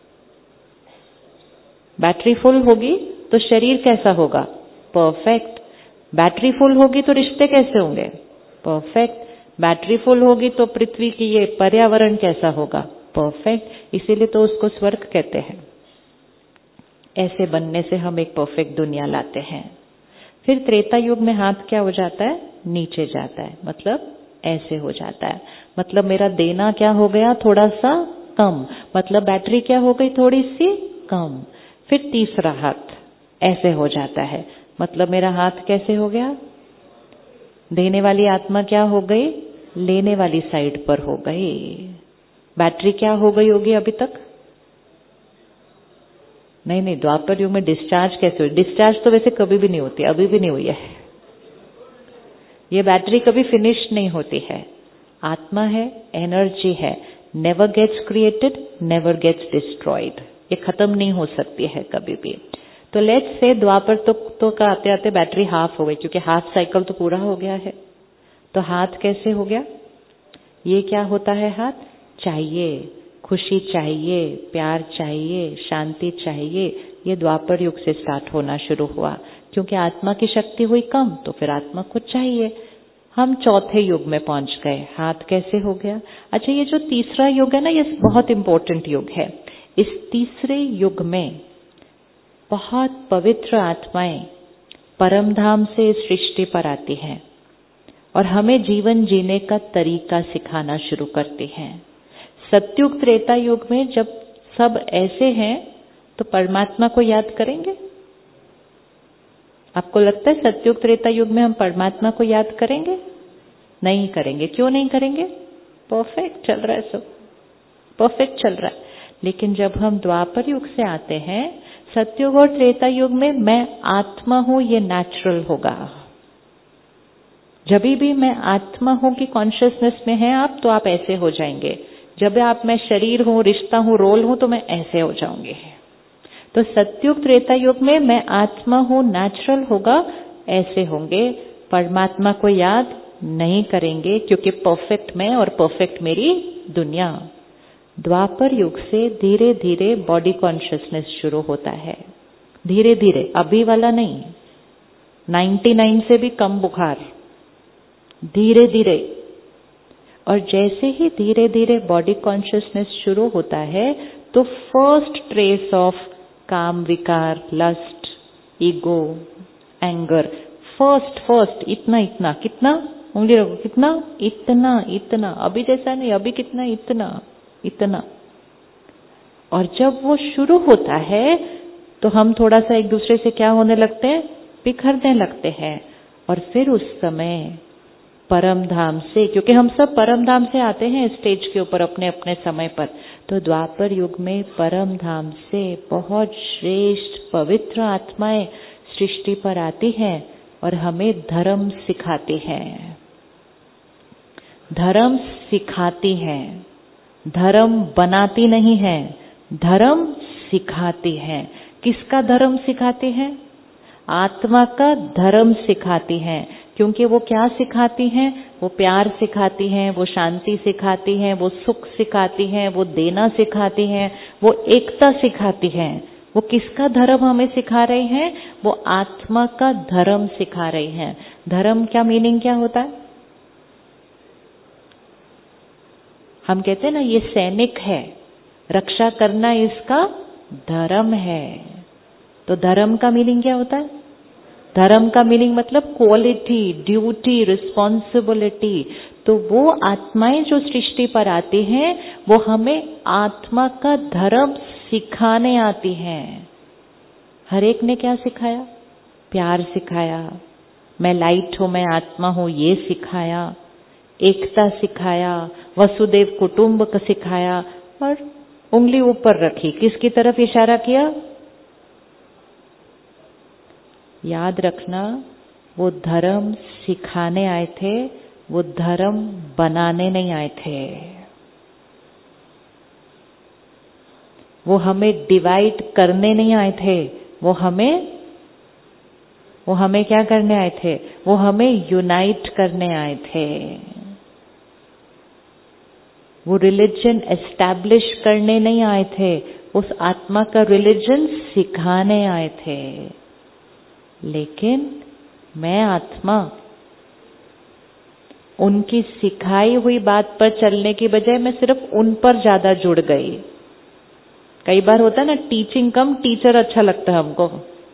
बैटरी फुल होगी तो शरीर कैसा होगा? परफेक्ट। बैटरी फुल होगी तो रिश्ते कैसे होंगे? परफेक्ट। बैटरी फुल होगी तो पृथ्वी की ये पर्यावरण कैसा होगा? परफेक्ट। इसीलिए तो उसको स्वर्ग कहते हैं। ऐसे बनने से हम एक परफेक्ट दुनिया लाते हैं। फिर त्रेता युग में हाथ क्या हो जाता है? नीचे जाता है, मतलब ऐसे हो जाता है। मतलब मेरा देना क्या हो गया? थोड़ा सा कम। मतलब बैटरी क्या हो गई? थोड़ी सी कम। फिर तीसरा हाथ ऐसे हो जाता है, मतलब मेरा हाथ कैसे हो गया? देने वाली आत्मा क्या हो गई? लेने वाली साइड पर हो गई। बैटरी क्या हो गई होगी अभी तक? नहीं नहीं, द्वापर युग में डिस्चार्ज कैसे हुई? डिस्चार्ज तो वैसे कभी भी नहीं होती, अभी भी नहीं हुई है। ये बैटरी कभी फिनिश नहीं होती है। आत्मा है, एनर्जी है, never gets created, never gets destroyed. ये खत्म नहीं हो सकती है कभी भी। तो लेट्स से द्वापर तो, तो का आते आते बैटरी हाफ हो गई, क्योंकि हाफ साइकिल तो पूरा हो गया है। तो हाथ कैसे हो गया? ये क्या होता है? हाथ चाहिए, खुशी चाहिए, प्यार चाहिए, शांति चाहिए। ये द्वापर युग से स्टार्ट होना शुरू हुआ, क्योंकि आत्मा की शक्ति हुई कम, तो फिर आत्मा को चाहिए। हम चौथे युग में पहुंच गए। हाथ कैसे हो गया? अच्छा, ये जो तीसरा युग है ना, ये बहुत इंपॉर्टेंट युग है। इस तीसरे युग में बहुत पवित्र आत्माएं परमधाम से सृष्टि पर आती हैं और हमें जीवन जीने का तरीका सिखाना शुरू करती हैं। सतयुग त्रेता युग में जब सब ऐसे हैं तो परमात्मा को याद करेंगे? आपको लगता है सतयुग त्रेता युग में हम परमात्मा को याद करेंगे? नहीं करेंगे। क्यों नहीं करेंगे? परफेक्ट चल रहा है, सब परफेक्ट चल रहा है। लेकिन जब हम द्वापर युग से आते हैं, सतयुग और त्रेता युग में मैं आत्मा हूं, ये नेचुरल होगा। जब भी मैं आत्मा हूं की कॉन्शियसनेस में है आप, तो आप ऐसे हो जाएंगे। जब आप मैं शरीर हूं, रिश्ता हूं, रोल हूं, तो मैं ऐसे हो जाऊंगी। तो सतयुग त्रेता युग में मैं आत्मा हूं नेचुरल होगा, ऐसे होंगे। परमात्मा को याद नहीं करेंगे, क्योंकि परफेक्ट मैं और परफेक्ट मेरी दुनिया। द्वापर युग से धीरे धीरे बॉडी कॉन्शियसनेस शुरू होता है। धीरे धीरे, अभी वाला नहीं। निन्यानवे से भी कम बुखार, धीरे धीरे। और जैसे ही धीरे धीरे बॉडी कॉन्शियसनेस शुरू होता है, तो फर्स्ट ट्रेस ऑफ काम विकार, lust, ego, anger, first first इतना इतना, कितना उंगली रखो, कितना इतना इतना, अभी जैसा नहीं, अभी कितना इतना इतना। और जब वो शुरू होता है तो हम थोड़ा सा एक दूसरे से क्या होने लगते हैं? बिखरने लगते हैं। और फिर उस समय परम धाम से, क्योंकि हम सब परम धाम से आते हैं स्टेज के ऊपर अपने अपने समय पर, तो द्वापर युग में परम धाम से बहुत श्रेष्ठ पवित्र आत्माएं सृष्टि पर आती हैं और हमें धर्म सिखाती हैं। धर्म सिखाती हैं, धर्म बनाती नहीं है, धर्म सिखाती है। किसका धर्म सिखाती है? आत्मा का धर्म सिखाती हैं। क्योंकि वो क्या सिखाती हैं? वो प्यार सिखाती हैं, वो शांति सिखाती हैं, वो सुख सिखाती हैं, वो देना सिखाती हैं, वो एकता सिखाती हैं। वो किसका धर्म हमें सिखा रही हैं? वो आत्मा का धर्म सिखा रही हैं। धर्म क्या मीनिंग क्या होता है? हम कहते हैं ना, ये सैनिक है, रक्षा करना इसका धर्म है। तो धर्म का मीनिंग क्या होता है? धर्म का मीनिंग मतलब क्वालिटी, ड्यूटी, रिस्पॉन्सिबिलिटी। तो वो आत्माएं जो सृष्टि पर आती हैं, वो हमें आत्मा का धर्म सिखाने आती हैं। हर एक ने क्या सिखाया? प्यार सिखाया, मैं लाइट हूं, मैं आत्मा हूं, ये सिखाया, एकता सिखाया, वसुदेव कुटुंब का सिखाया, और उंगली ऊपर रखी, किसकी तरफ इशारा किया? याद रखना, वो धर्म सिखाने आए थे, वो धर्म बनाने नहीं आए थे, वो हमें डिवाइड करने नहीं आए थे, वो हमें वो हमें क्या करने आए थे? वो हमें यूनाइट करने आए थे। वो रिलीजन एस्टैब्लिश करने नहीं आए थे, उस आत्मा का रिलीजन सिखाने आए थे। लेकिन मैं आत्मा उनकी सिखाई हुई बात पर चलने की बजाय मैं सिर्फ उन पर ज्यादा जुड़ गई। कई बार होता है ना, टीचिंग कम टीचर अच्छा लगता है हमको।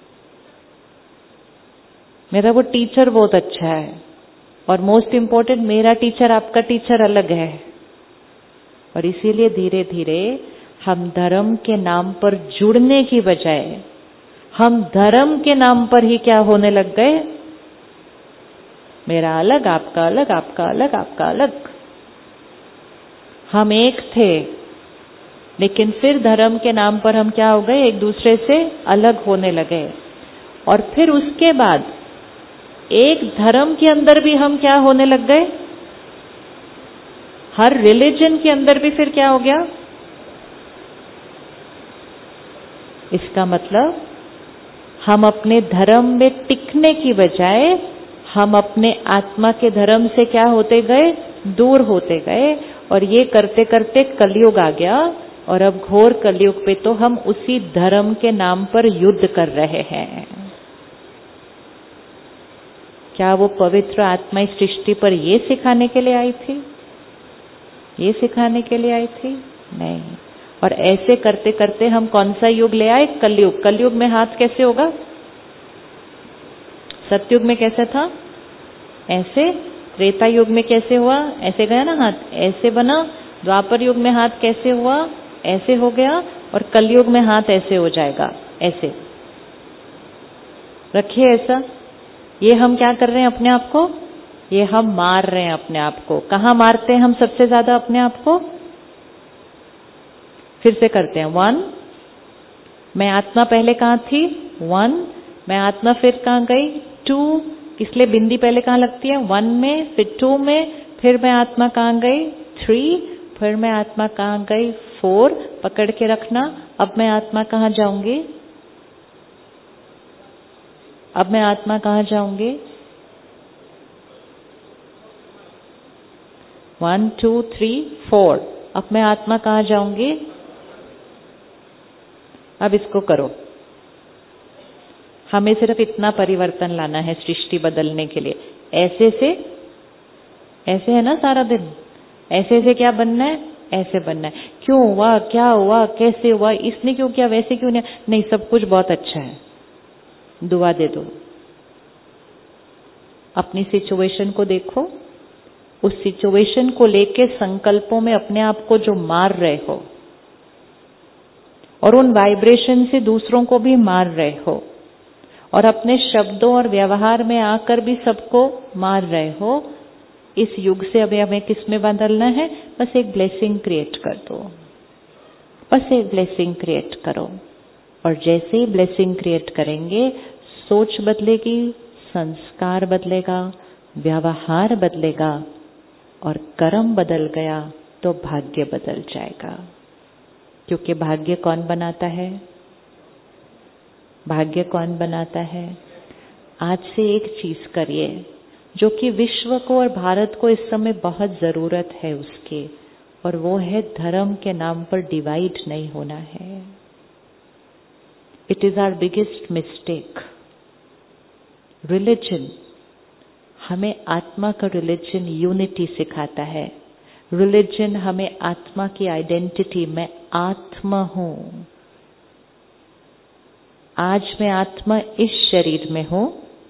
मेरा वो टीचर बहुत अच्छा है, और मोस्ट इम्पोर्टेंट मेरा टीचर आपका टीचर अलग है। और इसीलिए धीरे धीरे हम धर्म के नाम पर जुड़ने की बजाय हम धर्म के नाम पर ही क्या होने लग गए? मेरा अलग, आपका अलग, आपका अलग, आपका अलग। हम एक थे, लेकिन फिर धर्म के नाम पर हम क्या हो गए? एक दूसरे से अलग होने लगे। और फिर उसके बाद एक धर्म के अंदर भी हम क्या होने लग गए? हर रिलीजन के अंदर भी फिर क्या हो गया? इसका मतलब हम अपने धर्म में टिकने की बजाय हम अपने आत्मा के धर्म से क्या होते गए? दूर होते गए। और ये करते करते कलयुग आ गया, और अब घोर कलयुग पे तो हम उसी धर्म के नाम पर युद्ध कर रहे हैं। क्या वो पवित्र आत्मा इस सृष्टि पर ये सिखाने के लिए आई थी? ये सिखाने के लिए आई थी? नहीं। और ऐसे करते करते हम कौन सा युग ले आए? कलयुग। कलयुग में हाथ कैसे होगा? सतयुग में कैसा था? ऐसे। त्रेता युग में कैसे हुआ? ऐसे गया ना हाथ, ऐसे बना। द्वापर युग में हाथ कैसे हुआ? ऐसे हो गया। और कलयुग में हाथ ऐसे हो जाएगा, ऐसे। रखिए ऐसा। ये हम क्या कर रहे हैं अपने आप को? ये हम मार रहे हैं अपने आप को। कहाँ मारते हैं हम सबसे ज्यादा अपने आप को? फिर से करते हैं। वन, मैं आत्मा पहले कहाँ थी? वन। मैं आत्मा फिर कहाँ गई? टू। इसलिए बिंदी पहले कहाँ लगती है? वन में, फिर टू में, फिर मैं आत्मा कहाँ गई? थ्री। फिर मैं आत्मा कहाँ गई? फोर। पकड़ के रखना। अब मैं आत्मा कहाँ जाऊंगी? अब मैं आत्मा कहाँ जाऊंगी? One, two, three, four. अब मैं आत्मा कहाँ जाऊंगी? अब इसको करो। हमें सिर्फ इतना परिवर्तन लाना है सृष्टि बदलने के लिए। ऐसे से, ऐसे है ना सारा दिन, ऐसे से क्या बनना है? ऐसे बनना है। क्यों हुआ? क्या हुआ? कैसे हुआ? इसने क्यों किया? वैसे क्यों नहीं? नहीं, सब कुछ बहुत अच्छा है, दुआ दे दो। अपनी सिचुएशन को देखो, उस सिचुएशन को लेके संकल्पों में अपने आप को जो मार रहे हो, और उन वाइब्रेशन से दूसरों को भी मार रहे हो, और अपने शब्दों और व्यवहार में आकर भी सबको मार रहे हो, इस युग से अभी हमें किस में बदलना है? बस एक ब्लेसिंग क्रिएट कर दो। बस एक ब्लेसिंग क्रिएट करो। और जैसे ही ब्लेसिंग क्रिएट करेंगे, सोच बदलेगी, संस्कार बदलेगा, व्यवहार बदलेगा, और कर्म बदल गया तो भाग्य बदल जाएगा। क्योंकि भाग्य कौन बनाता है? भाग्य कौन बनाता है? आज से एक चीज करिए जो कि विश्व को और भारत को इस समय बहुत जरूरत है उसकी, और वो है धर्म के नाम पर डिवाइड नहीं होना है। It is our biggest mistake. Religion हमें आत्मा का रिलीजन यूनिटी सिखाता है। रिलीजन हमें आत्मा की आइडेंटिटी, मैं आत्मा हूं, आज मैं आत्मा इस शरीर में हूं,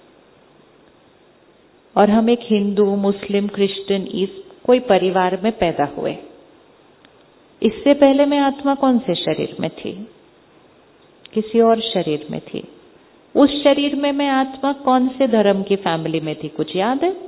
और हम एक हिंदू, मुस्लिम, क्रिश्चियन, इस कोई परिवार में पैदा हुए। इससे पहले मैं आत्मा कौन से शरीर में थी? किसी और शरीर में थी। उस शरीर में मैं आत्मा कौन से धर्म की फैमिली में थी? कुछ याद है?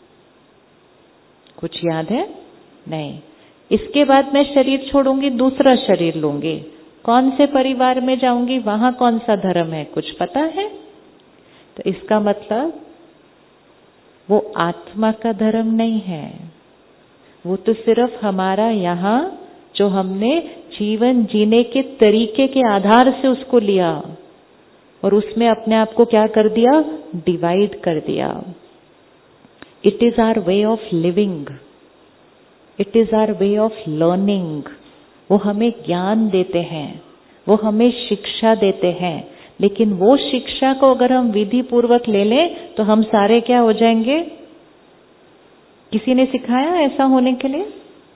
कुछ याद है? नहीं। इसके बाद मैं शरीर छोड़ूंगी, दूसरा शरीर लूंगी, कौन से परिवार में जाऊंगी? वहां कौन सा धर्म है? कुछ पता है? तो इसका मतलब वो आत्मा का धर्म नहीं है। वो तो सिर्फ हमारा यहाँ जो हमने जीवन जीने के तरीके के आधार से उसको लिया और उसमें अपने आप को क्या कर दिया, डिवाइड कर दिया। It is our way of living, it is our way of learning. वो हमें ज्ञान देते हैं, वो हमें शिक्षा देते हैं, लेकिन वो शिक्षा को अगर हम विधि पूर्वक ले लें तो हम सारे क्या हो जाएंगे? किसी ने सिखाया ऐसा होने के लिए?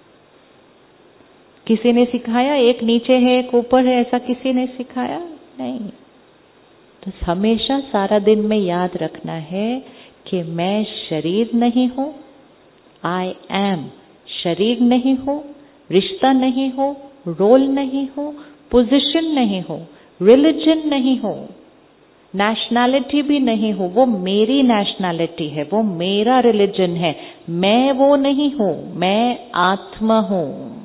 किसी ने सिखाया एक नीचे है एक ऊपर है, ऐसा किसी ने सिखाया नहीं। तो हमेशा सारा दिन में याद रखना है कि मैं शरीर नहीं हूं, आई एम। शरीर नहीं हो, रिश्ता नहीं हो, रोल नहीं हो, पोजीशन नहीं हो, रिलीजन नहीं हो, नेशनैलिटी भी नहीं हो। वो मेरी नेशनैलिटी है, वो मेरा रिलीजन है। मैं वो नहीं हूं, मैं आत्मा हूं,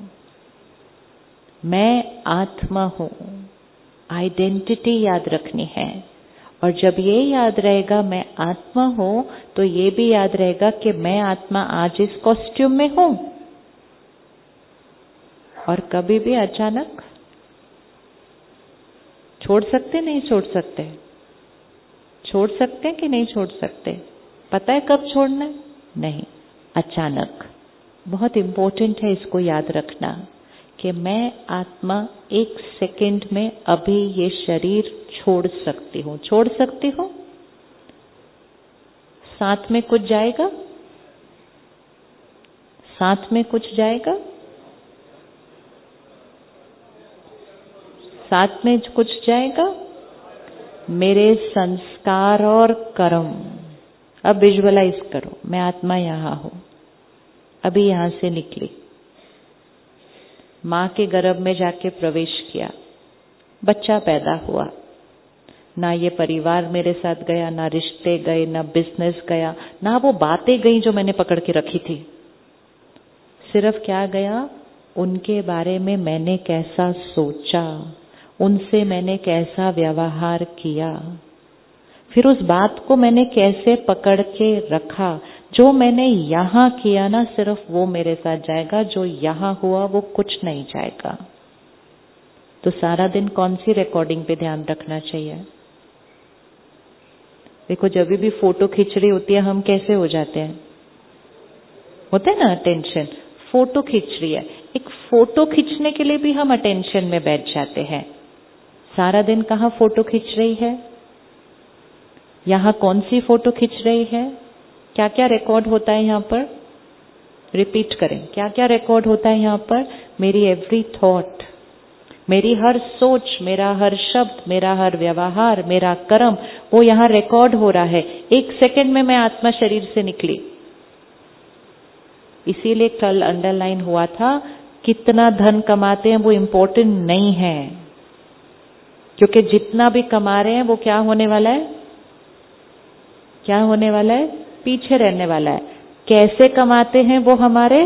मैं आत्मा हूं। आइडेंटिटी याद रखनी है। और जब ये याद रहेगा मैं आत्मा हूं, तो ये भी याद रहेगा कि मैं आत्मा आज इस कॉस्ट्यूम में हूं और कभी भी अचानक छोड़ सकते नहीं छोड़ सकते, छोड़ सकते कि नहीं छोड़ सकते? पता है कब छोड़ना है? नहीं, अचानक। बहुत इंपॉर्टेंट है इसको याद रखना कि मैं आत्मा एक सेकंड में अभी ये शरीर छोड़ सकती हूँ, छोड़ सकती हूँ। साथ में कुछ जाएगा, साथ में कुछ जाएगा, साथ में कुछ जाएगा, मेरे संस्कार और कर्म। अब विजुअलाइज करो, मैं आत्मा यहाँ हूं, अभी यहां से निकली, मां के गर्भ में जाके प्रवेश किया, बच्चा पैदा हुआ। ना ये परिवार मेरे साथ गया, ना रिश्ते गए, ना बिजनेस गया, ना वो बातें गई जो मैंने पकड़ के रखी थी। सिर्फ क्या गया, उनके बारे में मैंने कैसा सोचा, उनसे मैंने कैसा व्यवहार किया, फिर उस बात को मैंने कैसे पकड़ के रखा। जो मैंने यहाँ किया ना, सिर्फ वो मेरे साथ जाएगा, जो यहाँ हुआ वो कुछ नहीं जाएगा। तो सारा दिन कौन सी रिकॉर्डिंग पे ध्यान रखना चाहिए? देखो, जब भी फोटो खींच रही होती है हम कैसे हो जाते हैं? होता है ना अटेंशन। फोटो खींच रही है, एक फोटो खींचने के लिए भी हम अटेंशन में बैठ जाते हैं। सारा दिन कहाँ फोटो खींच रही है? यहाँ कौन सी फोटो खींच रही है? क्या क्या रिकॉर्ड होता है यहाँ पर? रिपीट करें, क्या क्या रिकॉर्ड होता है यहाँ पर? मेरी एवरी थॉट, मेरी हर सोच, मेरा हर शब्द, मेरा हर व्यवहार, मेरा कर्म, वो यहाँ रिकॉर्ड हो रहा है। एक सेकंड में मैं आत्मा शरीर से निकली। इसीलिए कल अंडरलाइन हुआ था, कितना धन कमाते हैं वो इम्पोर्टेंट नहीं है, क्योंकि जितना भी कमा रहे हैं वो क्या होने वाला है? क्या होने वाला है? पीछे रहने वाला है। कैसे कमाते हैं वो हमारे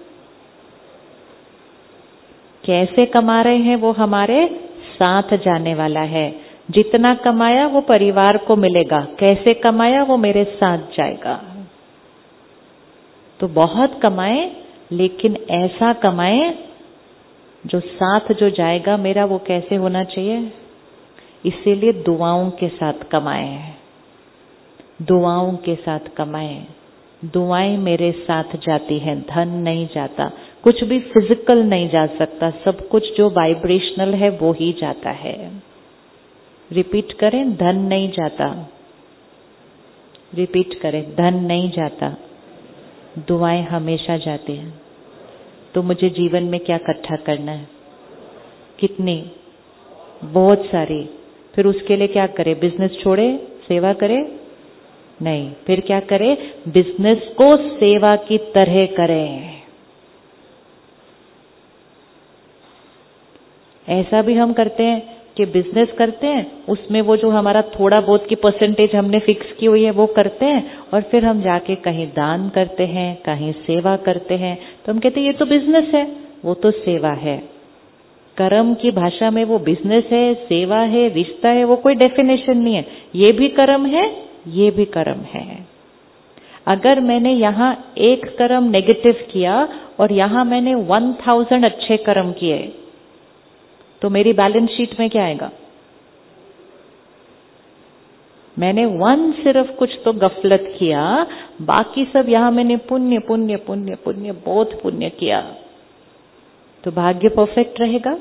कैसे कमा रहे हैं वो हमारे साथ जाने वाला है। जितना कमाया वो परिवार को मिलेगा, कैसे कमाया वो मेरे साथ जाएगा। तो बहुत कमाए, लेकिन ऐसा कमाए जो साथ जो जाएगा मेरा, वो कैसे होना चाहिए? इसीलिए दुआओं के साथ कमाए, दुआओं के साथ कमाए। दुआएं मेरे साथ जाती हैं, धन नहीं जाता, कुछ भी फिजिकल नहीं जा सकता, सब कुछ जो वाइब्रेशनल है वो ही जाता है। रिपीट करें, धन नहीं जाता। रिपीट करें, धन नहीं जाता, दुआएं हमेशा जाती हैं। तो मुझे जीवन में क्या इकट्ठा करना है? कितनी? बहुत सारी। फिर उसके लिए क्या करे? बिजनेस छोड़े, सेवा करे? नहीं। फिर क्या करे? बिजनेस को सेवा की तरह करें। ऐसा भी हम करते हैं कि बिजनेस करते हैं, उसमें वो जो हमारा थोड़ा बहुत की परसेंटेज हमने फिक्स की हुई है वो करते हैं, और फिर हम जाके कहीं दान करते हैं, कहीं सेवा करते हैं। तो हम कहते हैं ये तो बिजनेस है, वो तो सेवा है। कर्म की भाषा में वो बिजनेस है, सेवा है, रिश्ता है, वो कोई डेफिनेशन नहीं है। ये भी कर्म है, ये भी कर्म है। अगर मैंने यहाँ एक कर्म नेगेटिव किया और यहाँ मैंने वन थाउजेंड अच्छे कर्म किए, तो मेरी बैलेंस शीट में क्या आएगा? मैंने वन सिर्फ कुछ तो गफलत किया, बाकी सब यहाँ मैंने पुण्य पुण्य पुण्य पुण्य बहुत पुण्य किया, तो भाग्य परफेक्ट रहेगा?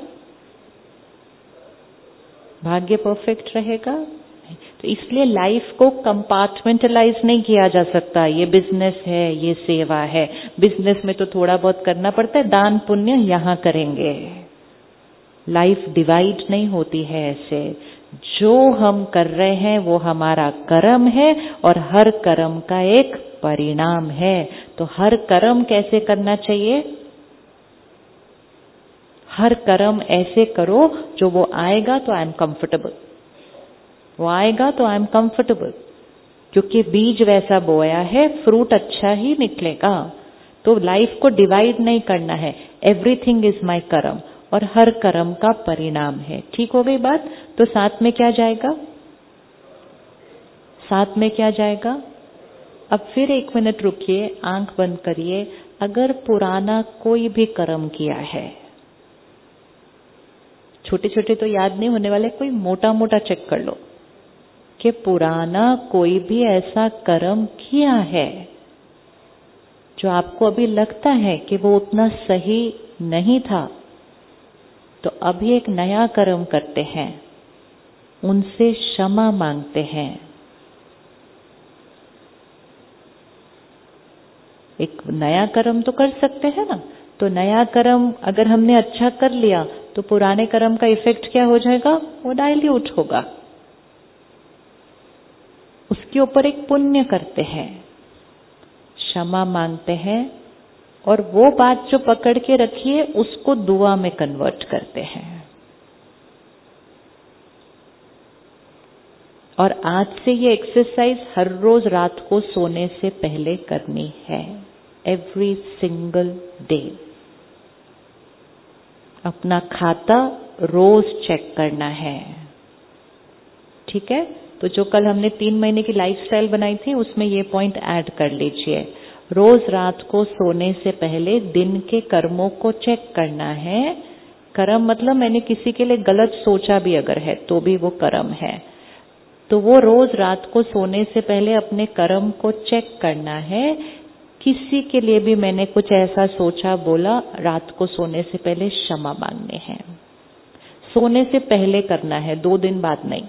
भाग्य परफेक्ट रहेगा? तो इसलिए लाइफ को कंपार्टमेंटलाइज नहीं किया जा सकता। ये बिजनेस है, ये सेवा है। बिजनेस में तो थोड़ा बहुत करना पड़ता है, दान पुण्य यहाँ करेंगे। लाइफ डिवाइड नहीं होती है ऐसे। जो हम कर रहे हैं वो हमारा कर्म है और हर कर्म का एक परिणाम है। तो हर कर्म कैसे करना चाहिए? हर कर्म ऐसे करो जो वो आएगा तो आई एम कंफर्टेबल, वो आएगा तो आई एम कंफर्टेबल, क्योंकि बीज वैसा बोया है, फ्रूट अच्छा ही निकलेगा। तो लाइफ को डिवाइड नहीं करना है। एवरीथिंग इज माय कर्म और हर कर्म का परिणाम है। ठीक हो गई बात? तो साथ में क्या जाएगा? साथ में क्या जाएगा? अब फिर एक मिनट रुकिए, आंख बंद करिए। अगर पुराना कोई भी कर्म किया है, छोटे छोटे तो याद नहीं होने वाले, कोई मोटा मोटा चेक कर लो कि पुराना कोई भी ऐसा कर्म किया है जो आपको अभी लगता है कि वो उतना सही नहीं था, तो अभी एक नया कर्म करते हैं, उनसे क्षमा मांगते हैं। एक नया कर्म तो कर सकते हैं ना। तो नया कर्म अगर हमने अच्छा कर लिया तो पुराने कर्म का इफेक्ट क्या हो जाएगा? वो डाइल्यूट होगा। उसके ऊपर एक पुण्य करते हैं, क्षमा मांगते हैं, और वो बात जो पकड़ के रखी है उसको दुआ में कन्वर्ट करते हैं। और आज से ये एक्सरसाइज हर रोज रात को सोने से पहले करनी है। एवरी सिंगल डे अपना खाता रोज चेक करना है। ठीक है? तो जो कल हमने तीन महीने की लाइफस्टाइल बनाई थी उसमें ये पॉइंट ऐड कर लीजिए। रोज रात को सोने से पहले दिन के कर्मों को चेक करना है। कर्म मतलब मैंने किसी के लिए गलत सोचा भी अगर है तो भी वो कर्म है। तो वो रोज रात को सोने से पहले अपने कर्म को चेक करना है। किसी के लिए भी मैंने कुछ ऐसा सोचा बोला, रात को सोने से पहले क्षमा मांगने हैं। सोने से पहले करना है, दो दिन बाद नहीं।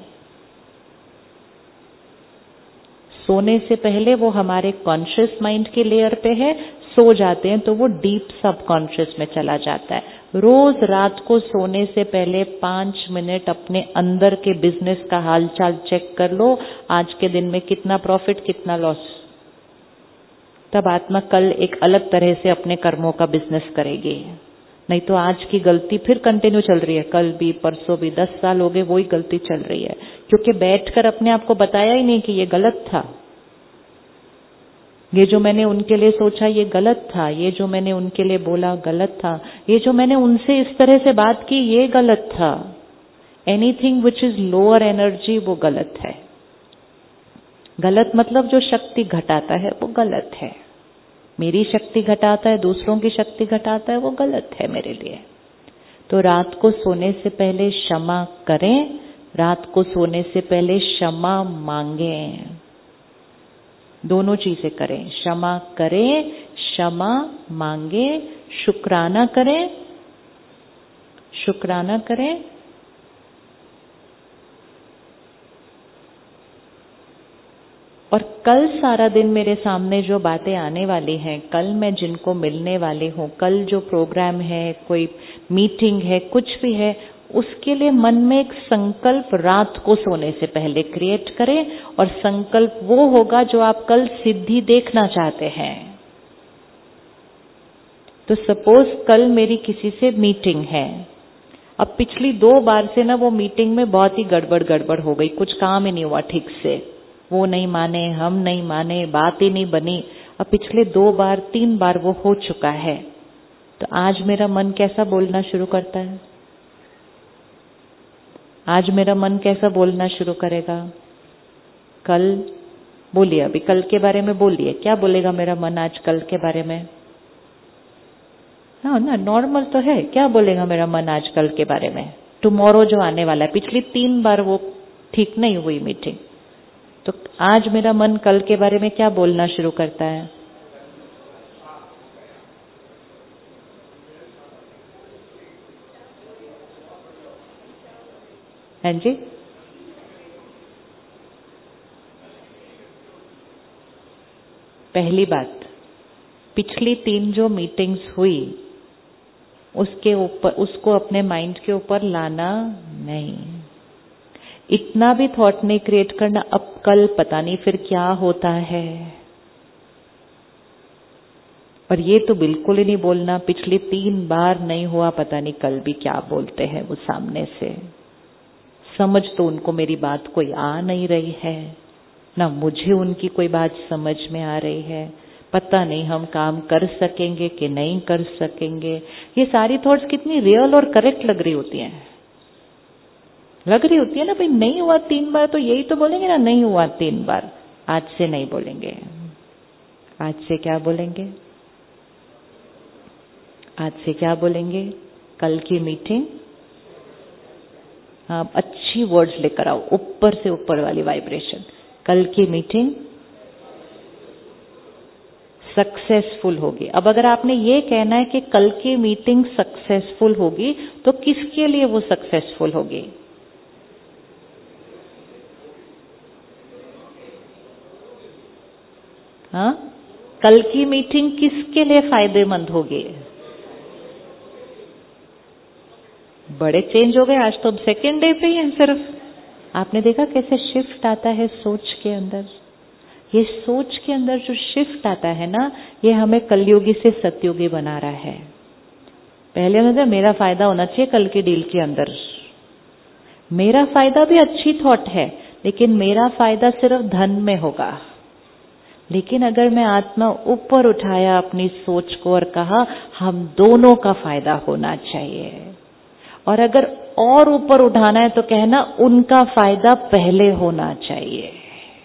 सोने से पहले वो हमारे कॉन्शियस माइंड के लेयर पे है, सो जाते हैं तो वो डीप सबकॉन्शियस में चला जाता है। रोज रात को सोने से पहले पांच मिनट अपने अंदर के बिजनेस का हालचाल चेक कर लो। आज के दिन में कितना प्रॉफिट, कितना लॉस। तब आत्मा कल एक अलग तरह से अपने कर्मों का बिजनेस करेगी। नहीं तो आज की गलती फिर कंटिन्यू चल रही है, कल भी, परसों भी, दस साल हो गए वही गलती चल रही है, क्योंकि बैठकर अपने आप को बताया ही नहीं कि ये गलत था, ये जो मैंने उनके लिए सोचा ये गलत था, ये जो मैंने उनके लिए बोला गलत था, ये जो मैंने उनसे इस तरह से बात की ये गलत था। Anything which is lower energy वो गलत है। गलत मतलब जो शक्ति घटाता है वो गलत है। मेरी शक्ति घटाता है, दूसरों की शक्ति घटाता है, वो गलत है मेरे लिए। तो रात को सोने से पहले क्षमा करें, रात को सोने से पहले क्षमा मांगें। दोनों चीजें करें, क्षमा करें, क्षमा मांगे, शुक्राना करें, शुक्राना करें। और कल सारा दिन मेरे सामने जो बातें आने वाली हैं, कल मैं जिनको मिलने वाली हूँ, कल जो प्रोग्राम है, कोई मीटिंग है, कुछ भी है, उसके लिए मन में एक संकल्प रात को सोने से पहले क्रिएट करें। और संकल्प वो होगा जो आप कल सिद्धि देखना चाहते हैं। तो सपोज कल मेरी किसी से मीटिंग है। अब पिछली दो बार से ना वो मीटिंग में बहुत ही गड़बड़ गड़बड़ हो गई, कुछ काम ही नहीं हुआ ठीक से, वो नहीं माने, हम नहीं माने, बात ही नहीं बनी। अब पिछले दो बार तीन बार वो हो चुका है। तो आज मेरा मन कैसा बोलना शुरू करता है? आज मेरा मन कैसा बोलना शुरू करेगा? कल बोलिए, अभी कल के बारे में बोलिए, क्या बोलेगा मेरा मन आज कल के बारे में? हाँ ना, नॉर्मल तो है, क्या बोलेगा मेरा मन आज कल के बारे में? टुमारो जो आने वाला है, पिछली तीन बार वो ठीक नहीं हुई मीटिंग, तो आज मेरा मन कल के बारे में क्या बोलना शुरू करता है? हाँ जी, पहली बात, पिछली तीन जो मीटिंग्स हुई उसके ऊपर, उसको अपने माइंड के ऊपर लाना नहीं, इतना भी थॉट नहीं क्रिएट करना अब कल पता नहीं फिर क्या होता है। और ये तो बिल्कुल ही नहीं बोलना पिछली तीन बार नहीं हुआ, पता नहीं कल भी क्या बोलते हैं वो सामने से। समझ तो उनको मेरी बात कोई आ नहीं रही है, ना मुझे उनकी कोई बात समझ में आ रही है, पता नहीं हम काम कर सकेंगे कि नहीं कर सकेंगे। ये सारी थॉट्स कितनी रियल और करेक्ट लग रही होती हैं, लग रही होती है ना भाई, नहीं हुआ तीन बार तो यही तो बोलेंगे ना, नहीं हुआ तीन बार। आज से नहीं बोलेंगे, आज से क्या बोलेंगे? आज से क्या बोलेंगे? कल की मीटिंग, हाँ अच्छी वर्ड्स लेकर आओ, ऊपर से ऊपर वाली वाइब्रेशन। कल की मीटिंग सक्सेसफुल होगी। अब अगर आपने ये कहना है कि कल की मीटिंग सक्सेसफुल होगी, तो किसके लिए वो सक्सेसफुल होगी? हाँ, कल की मीटिंग किसके लिए फायदेमंद होगी? बड़े चेंज हो गए, आज तो अब सेकेंड डे पे ही है सिर्फ। आपने देखा कैसे शिफ्ट आता है सोच के अंदर? ये सोच के अंदर जो शिफ्ट आता है ना, ये हमें कलयुगी से सतयुगी बना रहा है। पहले मतलब मेरा फायदा होना चाहिए कल की डील के अंदर, मेरा फायदा भी अच्छी थॉट है, लेकिन मेरा फायदा सिर्फ धन में होगा। लेकिन अगर मैं आत्मा ऊपर उठाया अपनी सोच को और कहा हम दोनों का फायदा होना चाहिए, और अगर और ऊपर उठाना है तो कहना उनका फायदा पहले होना चाहिए,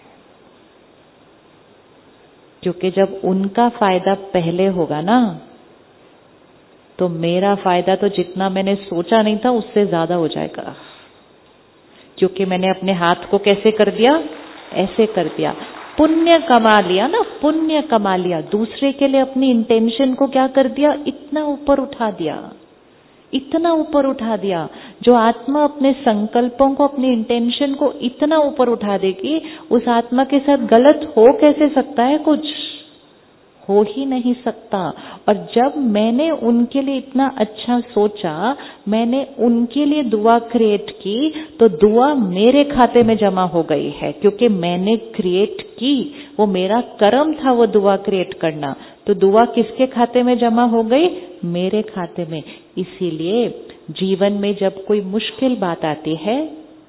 क्योंकि जब उनका फायदा पहले होगा ना, तो मेरा फायदा तो जितना मैंने सोचा नहीं था उससे ज्यादा हो जाएगा, क्योंकि मैंने अपने हाथ को कैसे कर दिया? ऐसे कर दिया, पुण्य कमा लिया ना, पुण्य कमा लिया। दूसरे के लिए अपनी इंटेंशन को क्या कर दिया? इतना ऊपर उठा दिया, इतना ऊपर उठा दिया। जो आत्मा अपने संकल्पों को, अपनी इंटेंशन को इतना ऊपर उठा देगी, उस आत्मा के साथ गलत हो कैसे सकता है? कुछ हो ही नहीं सकता। और जब मैंने उनके लिए इतना अच्छा सोचा, मैंने उनके लिए दुआ क्रिएट की, तो दुआ मेरे खाते में जमा हो गई है, क्योंकि मैंने क्रिएट की, वो मेरा कर्म था वो दुआ क्रिएट करना। तो दुआ किसके खाते में जमा हो गई? मेरे खाते में। इसीलिए जीवन में जब कोई मुश्किल बात आती है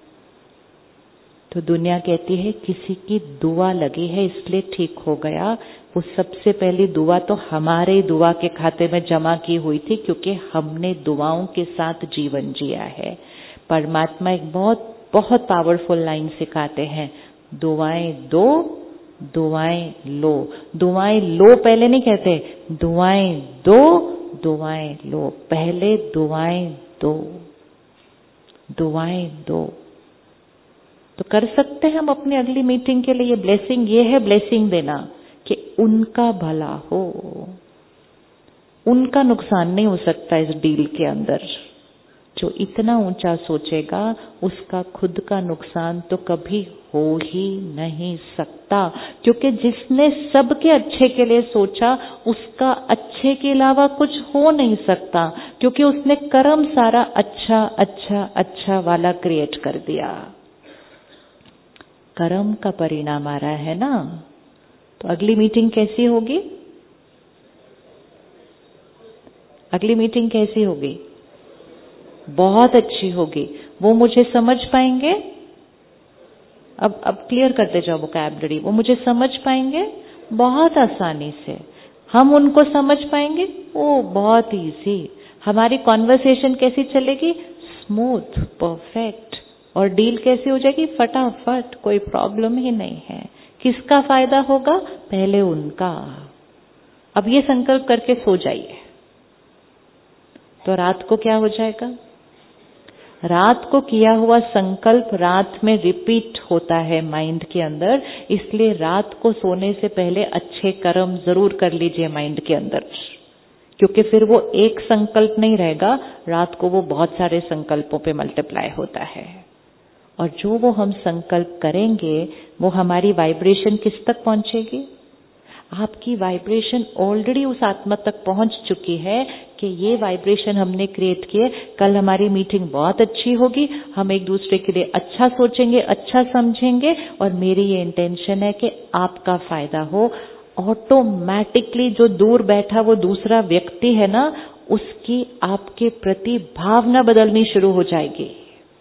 तो दुनिया कहती है किसी की दुआ लगी है इसलिए ठीक हो गया। वो सबसे पहली दुआ तो हमारे दुआ के खाते में जमा की हुई थी, क्योंकि हमने दुआओं के साथ जीवन जिया है। परमात्मा एक बहुत बहुत पावरफुल लाइन सिखाते हैं, दुआएं दो, दुआएं लो। दुआएं लो पहले नहीं कहते, दुआएं दो, दुआएं लो। पहले दुआएं दो, दुआएं दो। तो कर सकते हैं हम अपनी अगली मीटिंग के लिए ब्लेसिंग। ये है ब्लेसिंग देना कि उनका भला हो, उनका नुकसान नहीं हो सकता इस डील के अंदर। जो इतना ऊंचा सोचेगा उसका खुद का नुकसान तो कभी हो ही नहीं सकता, क्योंकि जिसने सबके अच्छे के लिए सोचा उसका अच्छे के अलावा कुछ हो नहीं सकता, क्योंकि उसने कर्म सारा अच्छा अच्छा अच्छा वाला क्रिएट कर दिया। कर्म का परिणाम आ रहा है ना। तो अगली मीटिंग कैसी होगी? अगली मीटिंग कैसी होगी? बहुत अच्छी होगी। वो मुझे समझ पाएंगे, अब अब क्लियर करते जाओ वोकैबुलरी। वो मुझे समझ पाएंगे बहुत आसानी से, हम उनको समझ पाएंगे ओ बहुत इजी। हमारी कॉन्वर्सेशन कैसी चलेगी? Smooth, perfect. और डील कैसी हो जाएगी? फटाफट, कोई प्रॉब्लम ही नहीं है। किसका फायदा होगा? पहले उनका। अब ये संकल्प करके सो जाइए, तो रात को क्या हो जाएगा? रात को किया हुआ संकल्प रात में रिपीट होता है माइंड के अंदर, इसलिए रात को सोने से पहले अच्छे कर्म जरूर कर लीजिए माइंड के अंदर, क्योंकि फिर वो एक संकल्प नहीं रहेगा, रात को वो बहुत सारे संकल्पों पे मल्टीप्लाई होता है। और जो वो हम संकल्प करेंगे वो हमारी वाइब्रेशन किस तक पहुंचेगी? आपकी वाइब्रेशन ऑलरेडी उस आत्मा तक पहुंच चुकी है कि ये वाइब्रेशन हमने क्रिएट किए, कल हमारी मीटिंग बहुत अच्छी होगी, हम एक दूसरे के लिए अच्छा सोचेंगे, अच्छा समझेंगे, और मेरी ये इंटेंशन है कि आपका फायदा हो। ऑटोमेटिकली जो दूर बैठा वो दूसरा व्यक्ति है ना, उसकी आपके प्रति भावना बदलनी शुरू हो जाएगी।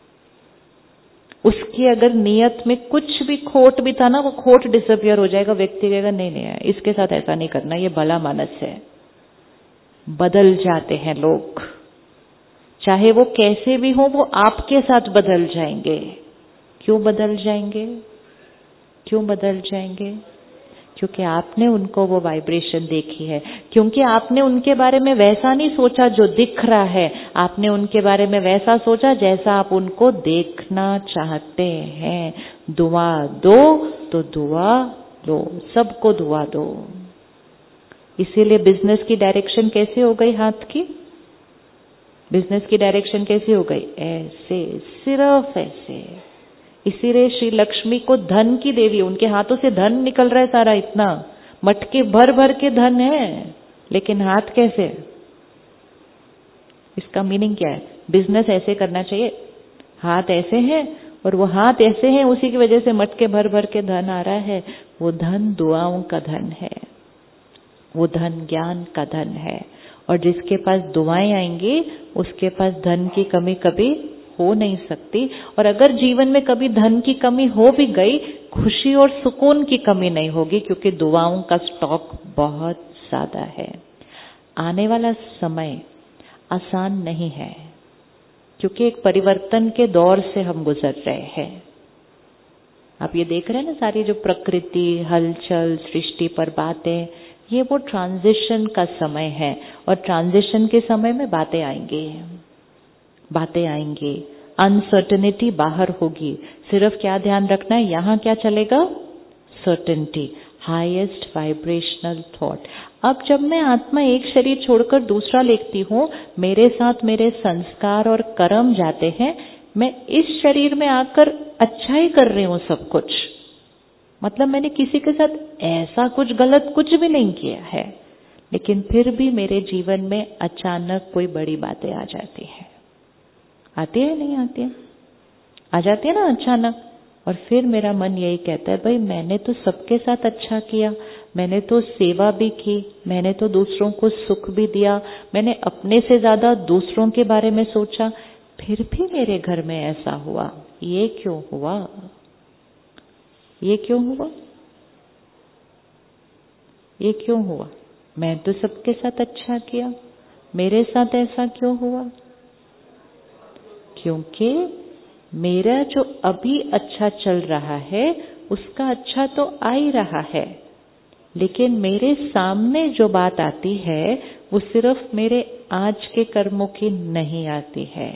उसकी अगर नियत में कुछ भी खोट भी था ना, वो खोट डिसअपियर हो जाएगा। व्यक्ति कहेगा नहीं नहीं इसके साथ ऐसा नहीं करना, ये भला मानस है। बदल जाते हैं लोग, चाहे वो कैसे भी हो, वो आपके साथ बदल जाएंगे। क्यों बदल जाएंगे? क्यों बदल जाएंगे? क्योंकि आपने उनको वो वाइब्रेशन देखी है, क्योंकि आपने उनके बारे में वैसा नहीं सोचा जो दिख रहा है, आपने उनके बारे में वैसा सोचा जैसा आप उनको देखना चाहते हैं। दुआ दो तो दुआ दो, सबको दुआ दो। इसीलिए बिजनेस की डायरेक्शन कैसे हो गई? हाथ की बिजनेस की डायरेक्शन कैसे हो गई? ऐसे, सिर्फ ऐसे। इसीलिए श्री लक्ष्मी को धन की देवी, उनके हाथों से धन निकल रहा है सारा, इतना मटके भर भर के धन है, लेकिन हाथ कैसे? इसका मीनिंग क्या है? बिजनेस ऐसे करना चाहिए, हाथ ऐसे हैं, और वो हाथ ऐसे हैं, उसी की वजह से मटके भर भर के धन आ रहा है। वो धन दुआओं का धन है, वो धन ज्ञान का धन है। और जिसके पास दुआएं आएंगी उसके पास धन की कमी कभी हो नहीं सकती। और अगर जीवन में कभी धन की कमी हो भी गई, खुशी और सुकून की कमी नहीं होगी, क्योंकि दुआओं का स्टॉक बहुत ज्यादा है। आने वाला समय आसान नहीं है, क्योंकि एक परिवर्तन के दौर से हम गुजर रहे हैं। आप ये देख रहे हैं ना, सारी जो प्रकृति हलचल सृष्टि पर बातें, ये वो ट्रांजिशन का समय है। और ट्रांजिशन के समय में बातें आएंगी, बातें आएंगी, अनसर्टेनिटी बाहर होगी। सिर्फ क्या ध्यान रखना है, यहां क्या चलेगा? Certainty, highest vibrational thought. अब जब मैं आत्मा एक शरीर छोड़कर दूसरा लेती हूँ, मेरे साथ मेरे संस्कार और कर्म जाते हैं, मैं इस शरीर में आकर अच्छा ही कर रही हूँ सब कुछ। मतलब मैंने किसी के साथ ऐसा कुछ गलत कुछ भी नहीं किया है, लेकिन फिर भी मेरे जीवन में अचानक कोई बड़ी बातें आ जाती है। आती है नहीं आती है? आ जाती है ना अचानक। और फिर मेरा मन यही कहता है, भाई मैंने तो सबके साथ अच्छा किया, मैंने तो सेवा भी की, मैंने तो दूसरों को सुख भी दिया, मैंने अपने से ज्यादा दूसरों के बारे में सोचा, फिर भी मेरे घर में ऐसा हुआ। ये क्यों हुआ? ये क्यों हुआ? ये क्यों हुआ? मैं तो सबके साथ अच्छा किया, मेरे साथ ऐसा क्यों हुआ? क्योंकि मेरा जो अभी अच्छा चल रहा है उसका अच्छा तो आ ही रहा है, लेकिन मेरे सामने जो बात आती है वो सिर्फ मेरे आज के कर्मों की नहीं आती है,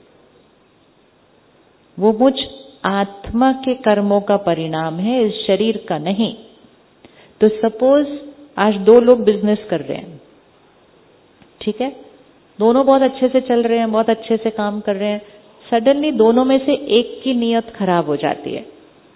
वो मुझ आत्मा के कर्मों का परिणाम है, इस शरीर का नहीं। तो सपोज आज दो लोग बिजनेस कर रहे हैं, ठीक है, दोनों बहुत अच्छे से चल रहे हैं, बहुत अच्छे से काम कर रहे हैं। सडनली दोनों में से एक की नीयत खराब हो जाती है।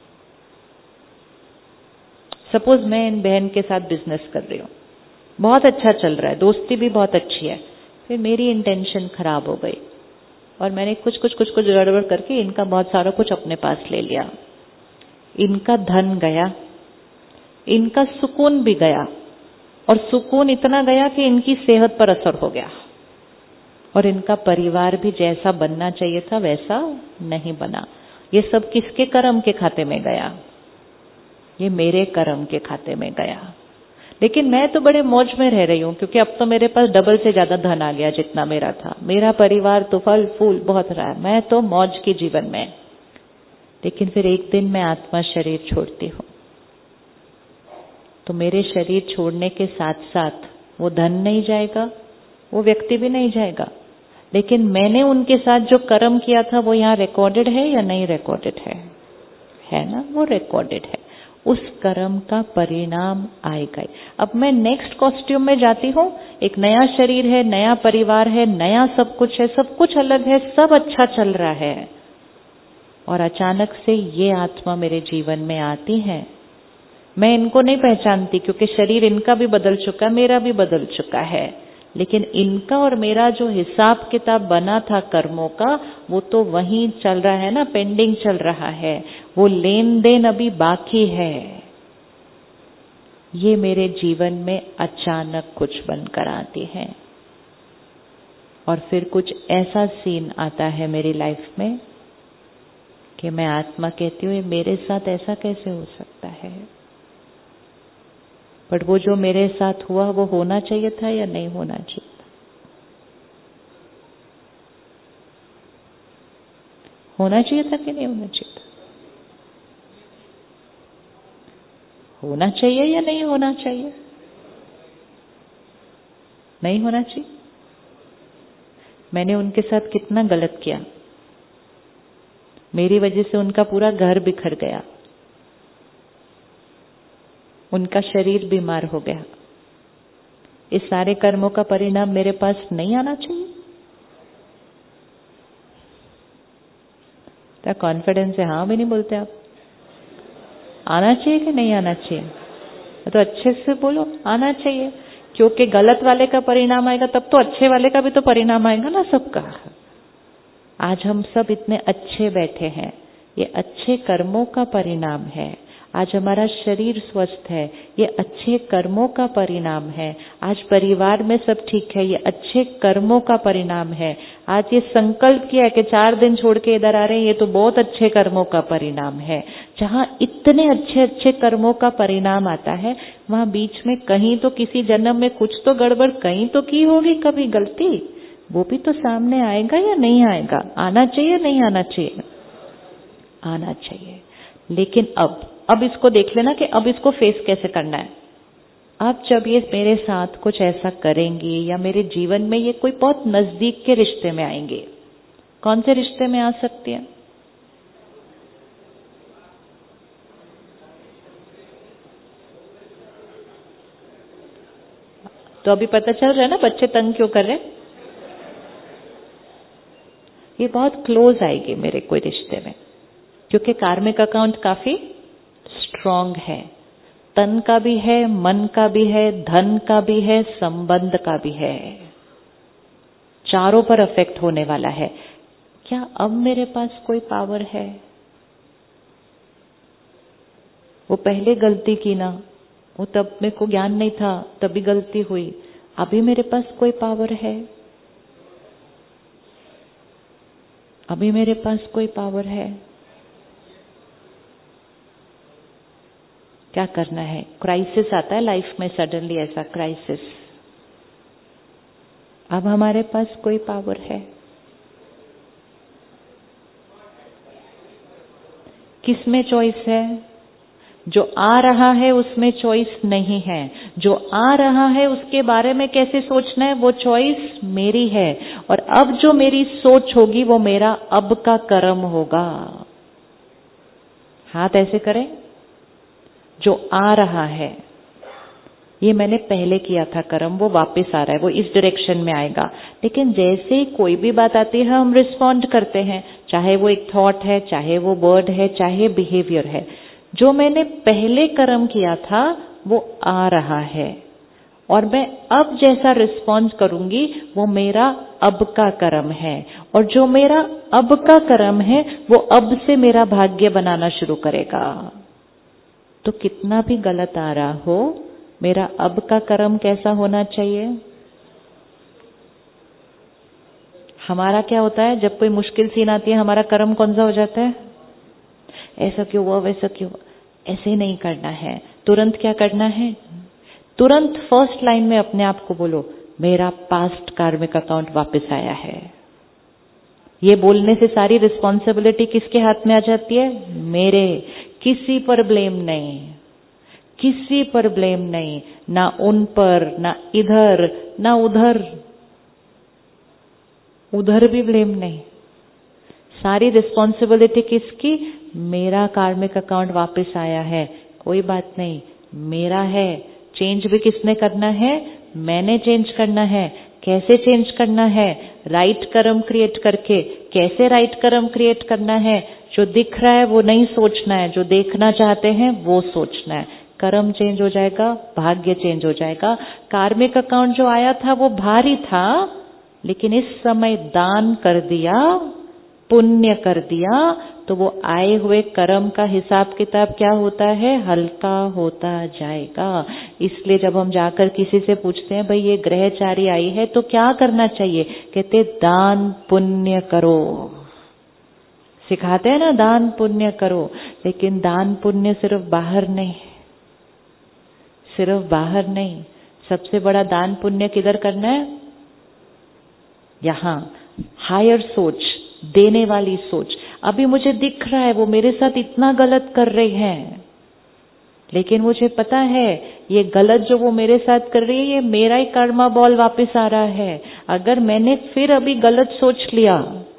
सपोज मैं इन बहन के साथ बिजनेस कर रही हूँ, बहुत अच्छा चल रहा है, दोस्ती भी बहुत अच्छी है, फिर मेरी इंटेंशन खराब हो गई और मैंने कुछ कुछ कुछ कुछ गड़बड़ करके इनका बहुत सारा कुछ अपने पास ले लिया। इनका धन गया, इनका सुकून भी गया, और सुकून इतना गया कि इनकी सेहत पर असर हो गया, और इनका परिवार भी जैसा बनना चाहिए था वैसा नहीं बना। ये सब किसके कर्म के खाते में गया? ये मेरे कर्म के खाते में गया। लेकिन मैं तो बड़े मौज में रह रही हूँ, क्योंकि अब तो मेरे पास डबल से ज्यादा धन आ गया जितना मेरा था, मेरा परिवार तो फल फूल बहुत रहा है, मैं तो मौज के जीवन में। लेकिन फिर एक दिन मैं आत्मा शरीर छोड़ती हूँ, तो मेरे शरीर छोड़ने के साथ साथ वो धन नहीं जाएगा, वो व्यक्ति भी नहीं जाएगा, लेकिन मैंने उनके साथ जो कर्म किया था वो यहाँ रिकॉर्डेड है या नहीं रिकॉर्डेड है? है ना, वो रिकॉर्डेड है। उस कर्म का परिणाम आएगा। अब मैं नेक्स्ट कॉस्ट्यूम में जाती हूँ, एक नया शरीर है, नया परिवार है, नया सब कुछ है, सब कुछ अलग है, सब अच्छा चल रहा है, और अचानक से ये आत्मा मेरे जीवन में आती है। मैं इनको नहीं पहचानती क्योंकि शरीर इनका भी बदल चुका, मेरा भी बदल चुका है, लेकिन इनका और मेरा जो हिसाब किताब बना था कर्मों का, वो तो वहीं चल रहा है ना, पेंडिंग चल रहा है, वो लेन देन अभी बाकी है। ये मेरे जीवन में अचानक कुछ बनकर आती है, और फिर कुछ ऐसा सीन आता है मेरी लाइफ में कि मैं आत्मा कहती हूँ, मेरे साथ ऐसा कैसे हो सकता है? बट वो जो मेरे साथ हुआ वो होना चाहिए था या नहीं होना चाहिए था? होना चाहिए था कि नहीं होना चाहिए था? होना चाहिए या नहीं होना चाहिए? नहीं होना चाहिए। मैंने उनके साथ कितना गलत किया, मेरी वजह से उनका पूरा घर बिखर गया, उनका शरीर बीमार हो गया। इस सारे कर्मों का परिणाम मेरे पास नहीं आना चाहिए? क्या कॉन्फिडेंस है? हाँ भी नहीं बोलते आप। आना चाहिए कि नहीं आना चाहिए? तो अच्छे से बोलो, आना चाहिए, क्योंकि गलत वाले का परिणाम आएगा तब तो अच्छे वाले का भी तो परिणाम आएगा ना सबका। आज हम सब इतने अच्छे बैठे हैं, ये अच्छे कर्मों का परिणाम है। आज हमारा शरीर स्वस्थ है, ये अच्छे कर्मों का परिणाम है। आज परिवार में सब ठीक है, ये अच्छे कर्मों का परिणाम है। आज ये संकल्प किया कि चार दिन छोड़ के इधर आ रहे हैं, ये तो बहुत अच्छे कर्मों का परिणाम है। जहाँ इतने अच्छे अच्छे कर्मों का परिणाम आता है, वहाँ बीच में कहीं तो किसी जन्म में कुछ तो गड़बड़ कहीं तो की होगी, कभी गलती, वो भी तो सामने आएगा या नहीं आएगा? आना चाहिए नहीं आना चाहिए? आना चाहिए। लेकिन अब अब इसको देख लेना कि अब इसको फेस कैसे करना है। अब जब ये मेरे साथ कुछ ऐसा करेंगी या मेरे जीवन में ये कोई बहुत नजदीक के रिश्ते में आएंगे, कौन से रिश्ते में आ सकती है? तो अभी पता चल रहा है ना बच्चे तंग क्यों कर रहे हैं। ये बहुत क्लोज आएगी मेरे कोई रिश्ते में, क्योंकि कार्मिक अकाउंट काफी स्ट्रांग है। तन का भी है, मन का भी है, धन का भी है, संबंध का भी है, चारों पर अफेक्ट होने वाला है। क्या अब मेरे पास कोई पावर है? वो पहले गलती की ना, वो तब मेरे को ज्ञान नहीं था, तभी गलती हुई। अभी मेरे पास कोई पावर है? अभी मेरे पास कोई पावर है? क्या करना है? क्राइसिस आता है लाइफ में, सडनली ऐसा क्राइसिस। अब हमारे पास कोई पावर है? किसमें चॉइस है? जो आ रहा है उसमें चॉइस नहीं है। जो आ रहा है उसके बारे में कैसे सोचना है, वो चॉइस मेरी है। और अब जो मेरी सोच होगी वो मेरा अब का कर्म होगा। हाथ ऐसे करें। जो आ रहा है, ये मैंने पहले किया था कर्म, वो वापस आ रहा है, वो इस डायरेक्शन में आएगा। लेकिन जैसे ही कोई भी बात आती है हम रिस्पॉन्ड करते हैं, चाहे वो एक थॉट है, चाहे वो वर्ड है, चाहे बिहेवियर है। जो मैंने पहले कर्म किया था वो आ रहा है, और मैं अब जैसा रिस्पॉन्ड करूंगी वो मेरा अब का कर्म है। और जो मेरा अब का कर्म है वो अब से मेरा भाग्य बनाना शुरू करेगा। तो कितना भी गलत आ रहा हो, मेरा अब का कर्म कैसा होना चाहिए? हमारा क्या होता है जब कोई मुश्किल सीन आती है, हमारा कर्म कौन सा हो जाता है? ऐसा क्यों हुआ, वैसा क्यों? ऐसे नहीं करना है। तुरंत क्या करना है? तुरंत फर्स्ट लाइन में अपने आप को बोलो, मेरा पास्ट कार्मिक अकाउंट वापस आया है। ये बोलने से सारी रिस्पॉन्सिबिलिटी किसके हाथ में आ जाती है? मेरे। किसी पर ब्लेम नहीं, किसी पर ब्लेम नहीं, ना उन पर, ना इधर, ना उधर, उधर भी ब्लेम नहीं। सारी रिस्पॉन्सिबिलिटी किसकी? मेरा कार्मिक अकाउंट वापस आया है, कोई बात नहीं, मेरा है। चेंज भी किसने करना है? मैंने चेंज करना है। कैसे चेंज करना है? राइट कर्म क्रिएट करके। कैसे राइट कर्म क्रिएट करना है? जो दिख रहा है वो नहीं सोचना है, जो देखना चाहते हैं वो सोचना है। कर्म चेंज हो जाएगा, भाग्य चेंज हो जाएगा। कार्मिक अकाउंट जो आया था वो भारी था, लेकिन इस समय दान कर दिया, पुण्य कर दिया, तो वो आए हुए कर्म का हिसाब किताब क्या होता है? हल्का होता जाएगा। इसलिए जब हम जाकर किसी से पूछते हैं भाई ये ग्रहचारी आई है तो क्या करना चाहिए, कहते दान पुण्य करो। सिखाते हैं ना, दान पुण्य करो। लेकिन दान पुण्य सिर्फ बाहर नहीं, सिर्फ बाहर नहीं, सबसे बड़ा दान पुण्य किधर करना है? यहां। हायर सोच, देने वाली सोच। अभी मुझे दिख रहा है वो मेरे साथ इतना गलत कर रही हैं, लेकिन मुझे पता है ये गलत जो वो मेरे साथ कर रही है ये मेरा ही कर्मा बॉल वापस आ रहा है। अगर मैंने फिर अभी गलत सोच लिया,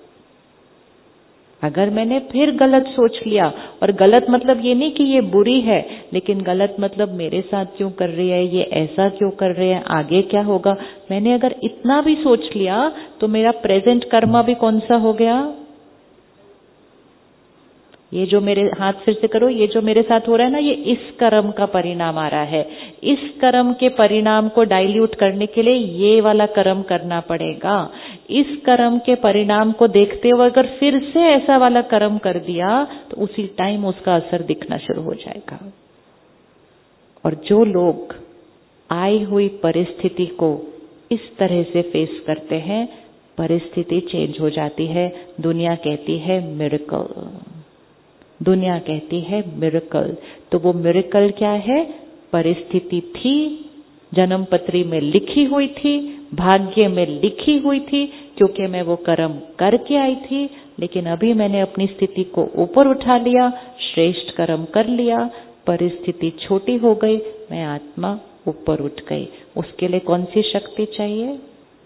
अगर मैंने फिर गलत सोच लिया, और गलत मतलब ये नहीं कि ये बुरी है, लेकिन गलत मतलब मेरे साथ क्यों कर रही है, ये ऐसा क्यों कर रहे हैं, आगे क्या होगा, मैंने अगर इतना भी सोच लिया तो मेरा प्रेजेंट कर्मा भी कौन सा हो गया? ये जो मेरे हाथ फिर से करो, ये जो मेरे साथ हो रहा है ना, ये इस कर्म का परिणाम आ रहा है। इस कर्म के परिणाम को डाइल्यूट करने के लिए ये वाला कर्म करना पड़ेगा। इस कर्म के परिणाम को देखते हुए अगर फिर से ऐसा वाला कर्म कर दिया तो उसी टाइम उसका असर दिखना शुरू हो जाएगा। और जो लोग आई हुई परिस्थिति को इस तरह से फेस करते हैं, परिस्थिति चेंज हो जाती है। दुनिया कहती है मिरेकल, दुनिया कहती है मिरेकल। तो वो मिरेकल क्या है? परिस्थिति थी, जन्म पत्री में लिखी हुई थी, भाग्य में लिखी हुई थी, क्योंकि मैं वो कर्म करके आई थी, लेकिन अभी मैंने अपनी स्थिति को ऊपर उठा लिया, श्रेष्ठ कर्म कर लिया, परिस्थिति छोटी हो गई, मैं आत्मा ऊपर उठ गई। उसके लिए कौन सी शक्ति चाहिए?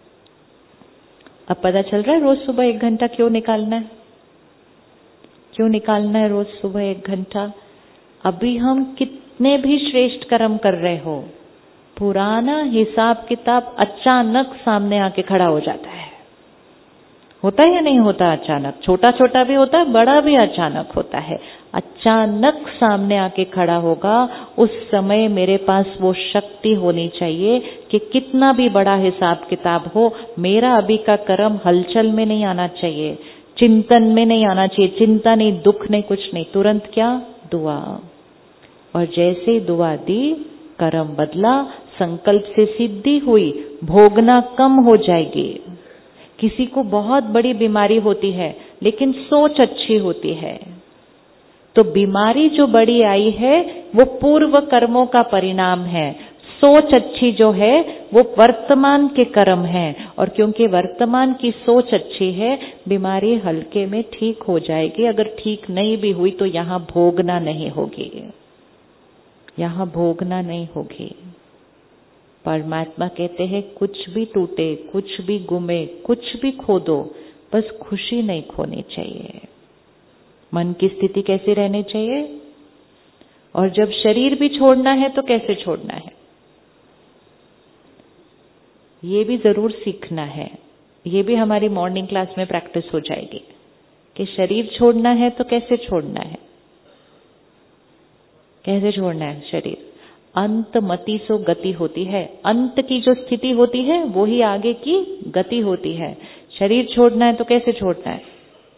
अब पता चल रहा है रोज सुबह एक घंटा क्यों निकालना है? क्यों निकालना है रोज सुबह एक घंटा? अभी हम कितने भी श्रेष्ठ कर्म कर रहे हो, पुराना हिसाब किताब अचानक सामने आके खड़ा हो जाता है। होता है या नहीं होता? अचानक, छोटा छोटा भी होता है, बड़ा भी अचानक होता है। अचानक सामने आके खड़ा होगा, उस समय मेरे पास वो शक्ति होनी चाहिए कि कितना भी बड़ा हिसाब किताब हो, मेरा अभी का कर्म हलचल में नहीं आना चाहिए, चिंतन में नहीं आना चाहिए। चिंता नहीं, दुख नहीं, कुछ नहीं, तुरंत क्या? दुआ। और जैसे ही दुआ दी, कर्म बदला, संकल्प से सिद्धि हुई, भोगना कम हो जाएगी। किसी को बहुत बड़ी बीमारी होती है लेकिन सोच अच्छी होती है, तो बीमारी जो बड़ी आई है वो पूर्व कर्मों का परिणाम है। सोच अच्छी जो है वो वर्तमान के कर्म है, और क्योंकि वर्तमान की सोच अच्छी है, बीमारी हल्के में ठीक हो जाएगी। अगर ठीक नहीं भी हुई तो यहाँ भोगना नहीं होगी, यहाँ भोगना नहीं होगी। परमात्मा कहते हैं कुछ भी टूटे, कुछ भी गुमे, कुछ भी खो दो, बस खुशी नहीं खोनी चाहिए। मन की स्थिति कैसी रहनी चाहिए? और जब शरीर भी छोड़ना है तो कैसे छोड़ना है, ये भी जरूर सीखना है। ये भी हमारी मॉर्निंग क्लास में प्रैक्टिस हो जाएगी कि शरीर छोड़ना है तो कैसे छोड़ना है, कैसे छोड़ना है शरीर। अंत मति सो गति होती है, अंत की जो स्थिति होती है वो ही आगे की गति होती है। शरीर छोड़ना है तो कैसे छोड़ना है?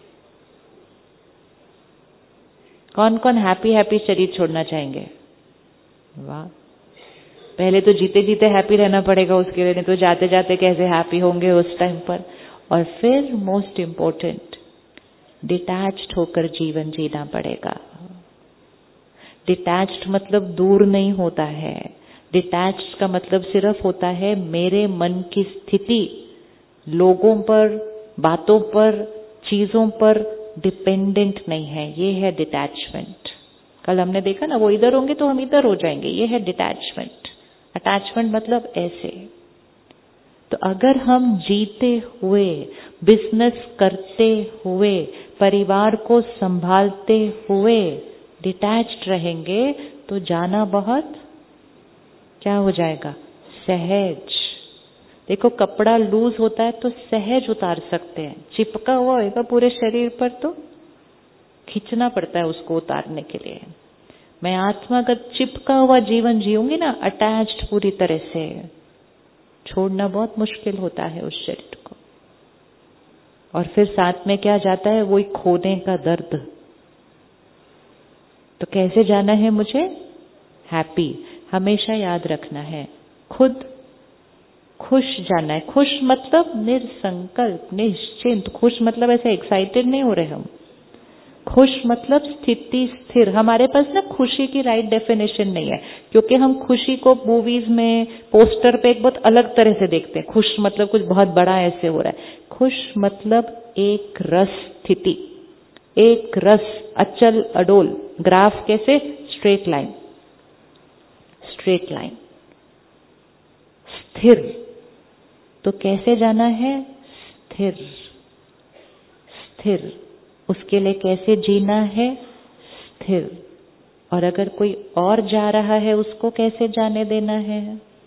कौन कौन हैप्पी हैप्पी शरीर छोड़ना चाहेंगे? वाह, पहले तो जीते जीते हैप्पी रहना पड़ेगा उसके लिए, नहीं तो जाते जाते कैसे हैप्पी होंगे उस टाइम पर। और फिर मोस्ट इम्पोर्टेंट, डिटैच्ड होकर जीवन जीना पड़ेगा। डिटैच्ड मतलब दूर नहीं होता है, डिटैच्ड का मतलब सिर्फ होता है मेरे मन की स्थिति लोगों पर, बातों पर, चीजों पर डिपेंडेंट नहीं है, ये है डिटैचमेंट। कल हमने देखा ना, वो इधर होंगे तो हम इधर हो जाएंगे, ये है डिटैचमेंट। अटैचमेंट मतलब ऐसे। तो अगर हम जीते हुए, बिजनेस करते हुए, परिवार को संभालते हुए डिटैच्ड रहेंगे तो जाना बहुत क्या हो जाएगा, सहज। देखो कपड़ा लूज होता है तो सहज उतार सकते हैं, चिपका हुआ होगा पूरे शरीर पर तो खींचना पड़ता है उसको उतारने के लिए। मैं आत्मागत चिपका हुआ जीवन जीऊंगी ना, अटैच्ड पूरी तरह से, छोड़ना बहुत मुश्किल होता है उस शरीर को। और फिर साथ में क्या जाता है, वही खोने का दर्द। तो कैसे जाना है मुझे, हैप्पी। हमेशा याद रखना है, खुद खुश जाना है। खुश मतलब निसंकल्प, निश्चिंत। खुश मतलब ऐसे एक्साइटेड नहीं हो रहे हम। खुश मतलब स्थिति स्थिर। हमारे पास ना खुशी की राइट डेफिनेशन नहीं है, क्योंकि हम खुशी को मूवीज में, पोस्टर पे एक बहुत अलग तरह से देखते हैं। खुश मतलब कुछ बहुत बड़ा ऐसे हो रहा है। खुश मतलब एक रस स्थिति, एक रस, अचल अडोल। ग्राफ कैसे, स्ट्रेट लाइन, स्ट्रेट लाइन, स्थिर। तो कैसे जाना है, स्थिर, स्थिर। उसके लिए कैसे जीना है, स्थिर। और अगर कोई और जा रहा है उसको कैसे जाने देना है।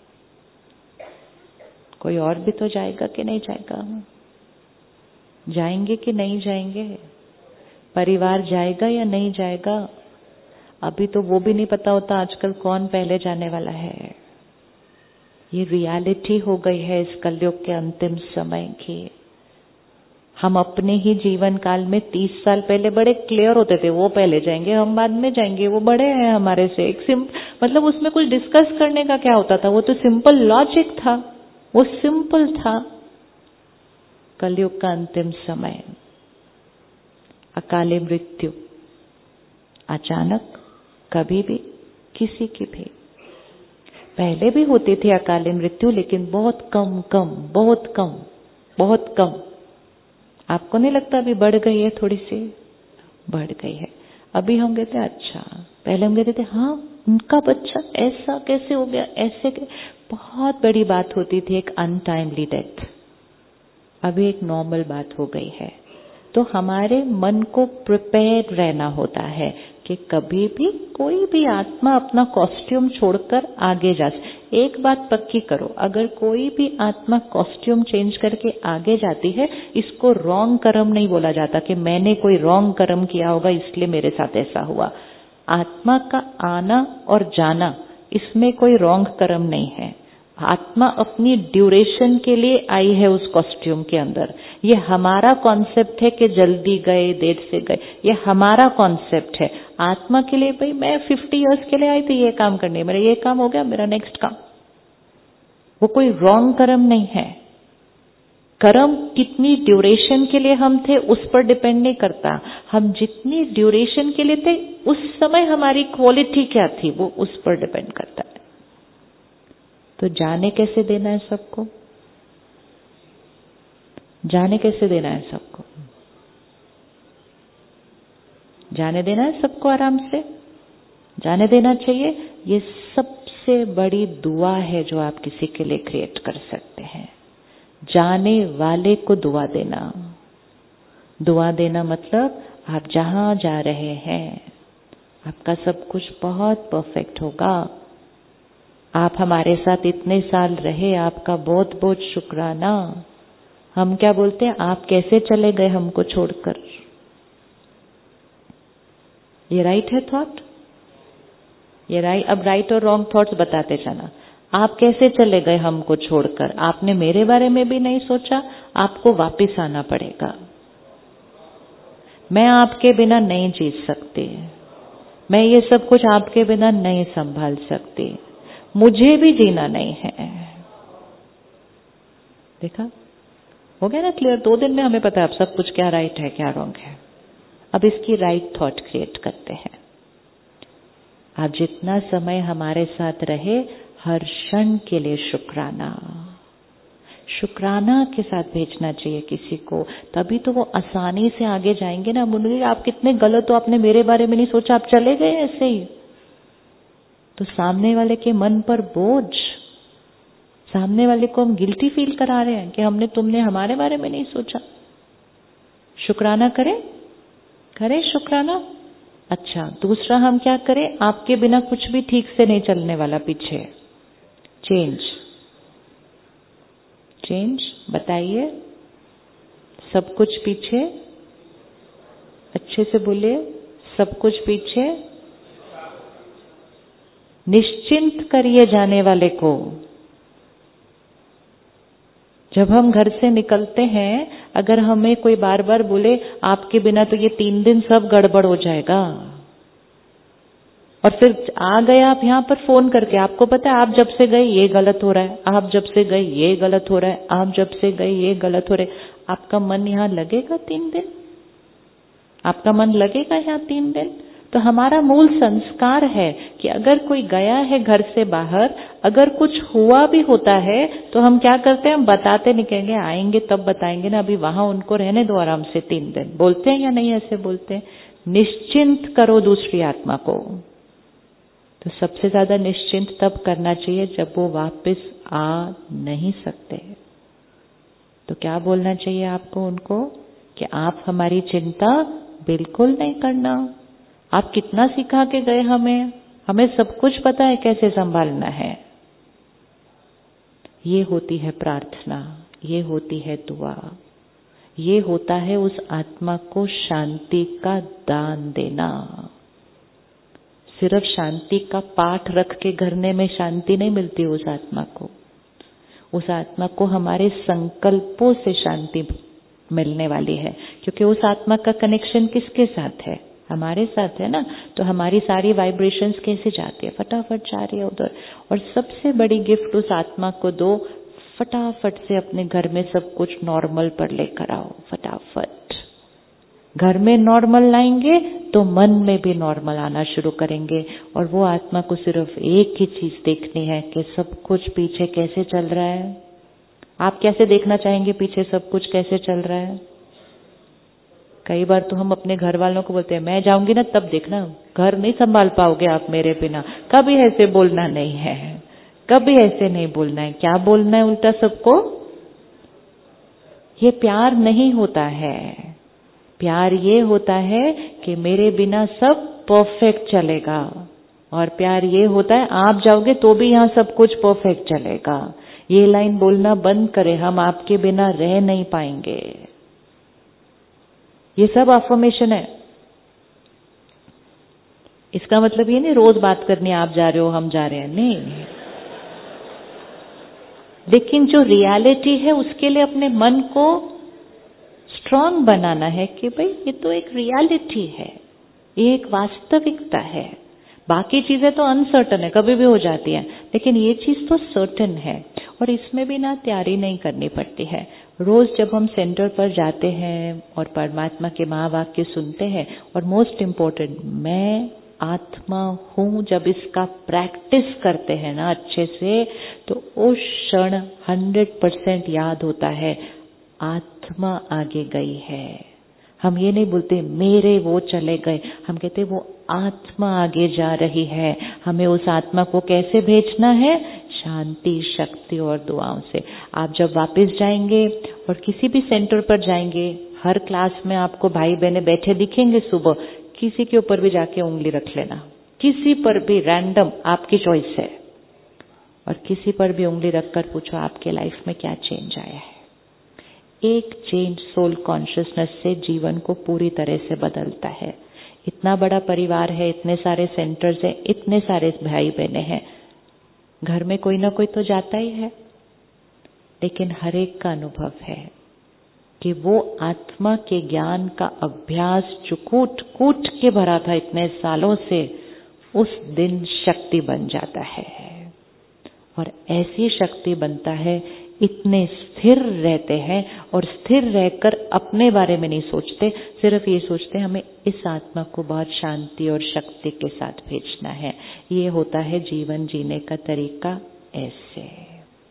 कोई और भी तो जाएगा कि नहीं जाएगा, जाएंगे कि नहीं जाएंगे, परिवार जाएगा या नहीं जाएगा। अभी तो वो भी नहीं पता होता आजकल कौन पहले जाने वाला है। ये रियलिटी हो गई है इस कलयुग के अंतिम समय की। हम अपने ही जीवन काल में तीस साल पहले बड़े क्लियर होते थे, वो पहले जाएंगे, हम बाद में जाएंगे, वो बड़े हैं हमारे से। एक सिम मतलब उसमें कुछ डिस्कस करने का क्या होता था, वो तो सिंपल लॉजिक था, वो सिंपल था। कलयुग का अंतिम समय, अकाले मृत्यु, अचानक, कभी भी, किसी की भी। पहले भी होती थी अकाले मृत्यु, लेकिन बहुत कम कम, बहुत कम, बहुत कम। आपको नहीं लगता अभी बढ़ गई है, थोड़ी सी बढ़ गई है। अभी हम कहते हैं अच्छा, पहले हम कहते थे हाँ उनका बच्चा ऐसा कैसे हो गया, ऐसे के... बहुत बड़ी बात होती थी एक अनटाइमली डेथ। अभी एक नॉर्मल बात हो गई है। तो हमारे मन को प्रिपेयर रहना होता है कि कभी भी कोई भी आत्मा अपना कॉस्ट्यूम छोड़कर आगे जा। एक बात पक्की करो, अगर कोई भी आत्मा कॉस्ट्यूम चेंज करके आगे जाती है, इसको रॉन्ग कर्म नहीं बोला जाता कि मैंने कोई रॉन्ग कर्म किया होगा इसलिए मेरे साथ ऐसा हुआ। आत्मा का आना और जाना, इसमें कोई रॉन्ग कर्म नहीं है। आत्मा अपनी ड्यूरेशन के लिए आई है उस कॉस्ट्यूम के अंदर। ये हमारा कॉन्सेप्ट है कि जल्दी गए, देर से गए, ये हमारा कॉन्सेप्ट है। आत्मा के लिए भाई मैं फिफ्टी इयर्स के लिए आई थी ये काम करने, मेरा ये काम हो गया, मेरा नेक्स्ट काम। वो कोई रॉन्ग कर्म नहीं है। कर्म कितनी ड्यूरेशन के लिए हम थे उस पर डिपेंड नहीं करता। हम जितनी ड्यूरेशन के लिए थे उस समय हमारी क्वालिटी क्या थी, वो उस पर डिपेंड करता है। तो जाने कैसे देना है सबको, जाने कैसे देना है सबको, जाने देना है सबको, आराम से जाने देना चाहिए। ये सबसे बड़ी दुआ है जो आप किसी के लिए क्रिएट कर सकते हैं। जाने वाले को दुआ देना। दुआ देना मतलब आप जहां जा रहे हैं आपका सब कुछ बहुत परफेक्ट होगा। आप हमारे साथ इतने साल रहे, आपका बहुत बहुत शुक्राना। हम क्या बोलते हैं, आप कैसे चले गए हमको छोड़कर। ये राइट है थॉट, ये राइट। अब राइट और रॉन्ग थॉट्स बताते जाना। आप कैसे चले गए हमको छोड़कर, आपने मेरे बारे में भी नहीं सोचा, आपको वापिस आना पड़ेगा। मैं आपके बिना नहीं जी सकती, मैं ये सब कुछ आपके बिना नहीं संभाल सकती, मुझे भी जीना नहीं है। देखा, हो गया ना क्लियर। दो दिन में हमें पता है अब सब कुछ क्या राइट है क्या रॉन्ग है। अब इसकी राइट थॉट क्रिएट करते हैं। आप जितना समय हमारे साथ रहे, हर क्षण के लिए शुक्राना। शुक्राना के साथ भेजना चाहिए किसी को, तभी तो वो आसानी से आगे जाएंगे ना। बोलेंगे आप कितने गलत हो, आपने मेरे बारे में नहीं सोचा, आप चले गए ऐसे ही। तो सामने वाले के मन पर बोझ, सामने वाले को हम गिल्टी फील करा रहे हैं कि हमने तुमने हमारे बारे में नहीं सोचा। शुक्राना करें, करें शुक्राना। अच्छा, दूसरा हम क्या करें, आपके बिना कुछ भी ठीक से नहीं चलने वाला, पीछे चेंज, चेंज बताइए, सब कुछ पीछे, अच्छे से बोलिए, सब कुछ पीछे, निश्चिंत करिए जाने वाले को। जब हम घर से निकलते हैं, अगर हमें कोई बार बार बोले आपके बिना तो ये तीन दिन सब गड़बड़ हो जाएगा, और फिर आ गए आप यहाँ पर फोन करके, आपको पता है आप जब से गए ये गलत हो रहा है, आप जब से गए ये गलत हो रहा है, आप जब से गए ये गलत हो रहा है, आपका मन यहाँ लगेगा तीन दिन? आपका मन लगेगा यहाँ तीन दिन? तो हमारा मूल संस्कार है कि अगर कोई गया है घर से बाहर, अगर कुछ हुआ भी होता है तो हम क्या करते हैं, हम बताते नहीं, कहेंगे आएंगे तब बताएंगे ना, अभी वहां उनको रहने दो आराम से तीन दिन। बोलते हैं या नहीं ऐसे बोलते हैं? निश्चिंत करो दूसरी आत्मा को। तो सबसे ज्यादा निश्चिंत तब करना चाहिए जब वो वापस आ नहीं सकते। तो क्या बोलना चाहिए आपको उनको कि आप हमारी चिंता बिल्कुल नहीं करना। आप कितना सिखा के गए हमें, हमें सब कुछ पता है कैसे संभालना है। ये होती है प्रार्थना, ये होती है दुआ, ये होता है उस आत्मा को शांति का दान देना। सिर्फ शांति का पाठ रख के घरने में शांति नहीं मिलती उस आत्मा को। उस आत्मा को हमारे संकल्पों से शांति मिलने वाली है, क्योंकि उस आत्मा का कनेक्शन किसके साथ है? हमारे साथ है ना। तो हमारी सारी वाइब्रेशंस कैसे जाती है? फटाफट जा रही है उधर। और सबसे बड़ी गिफ्ट उस आत्मा को दो, फटाफट से अपने घर में सब कुछ नॉर्मल पर लेकर आओ। फटाफट घर में नॉर्मल लाएंगे तो मन में भी नॉर्मल आना शुरू करेंगे। और वो आत्मा को सिर्फ एक ही चीज देखनी है कि सब कुछ पीछे कैसे चल रहा है। आप कैसे देखना चाहेंगे पीछे सब कुछ कैसे चल रहा है? कई बार तो हम अपने घर वालों को बोलते हैं मैं जाऊंगी ना तब देखना, घर नहीं संभाल पाओगे आप मेरे बिना। कभी ऐसे बोलना नहीं है, कभी ऐसे नहीं बोलना है। क्या बोलना है उल्टा सबको? ये प्यार नहीं होता है। प्यार ये होता है कि मेरे बिना सब परफेक्ट चलेगा, और प्यार ये होता है आप जाओगे तो भी यहाँ सब कुछ परफेक्ट चलेगा। ये लाइन बोलना बंद करें, हम आपके बिना रह नहीं पाएंगे। ये सब अफर्मेशन है। इसका मतलब ये नहीं रोज बात करनी आप जा रहे हो हम जा रहे हैं, नहीं। लेकिन जो रियलिटी है उसके लिए अपने मन को स्ट्रांग बनाना है कि भाई ये तो एक रियलिटी है, ये एक वास्तविकता है। बाकी चीजें तो अनसर्टन है, कभी भी हो जाती है, लेकिन ये चीज तो सर्टन है। और इसमें भी ना तैयारी नहीं करनी पड़ती है। रोज जब हम सेंटर पर जाते हैं और परमात्मा के महावाक्य सुनते हैं, और मोस्ट इम्पोर्टेंट मैं आत्मा हूं, जब इसका प्रैक्टिस करते हैं ना अच्छे से, तो उस क्षण हंड्रेड परसेंट याद होता है आत्मा आगे गई है। हम ये नहीं बोलते मेरे वो चले गए, हम कहते वो आत्मा आगे जा रही है। हमें उस आत्मा को कैसे भेजना है? शांति, शक्ति और दुआओं से। आप जब वापस जाएंगे और किसी भी सेंटर पर जाएंगे, हर क्लास में आपको भाई बहने बैठे दिखेंगे सुबह, किसी के ऊपर भी जाके उंगली रख लेना, किसी पर भी रैंडम, आपकी चॉइस है। और किसी पर भी उंगली रखकर पूछो आपके लाइफ में क्या चेंज आया है। एक चेंज सोल कॉन्शियसनेस से जीवन को पूरी तरह से बदलता है। इतना बड़ा परिवार है, इतने सारे सेंटर्स हैं, इतने सारे भाई बहने हैं, घर में कोई ना कोई तो जाता ही है, लेकिन हर एक का अनुभव है कि वो आत्मा के ज्ञान का अभ्यास जो कूट कूट के भरा था इतने सालों से, उस दिन शक्ति बन जाता है। और ऐसी शक्ति बनता है, इतने स्थिर रहते हैं, और स्थिर रहकर अपने बारे में नहीं सोचते, सिर्फ ये सोचते हमें इस आत्मा को बहुत शांति और शक्ति के साथ भेजना है। ये होता है जीवन जीने का तरीका। ऐसे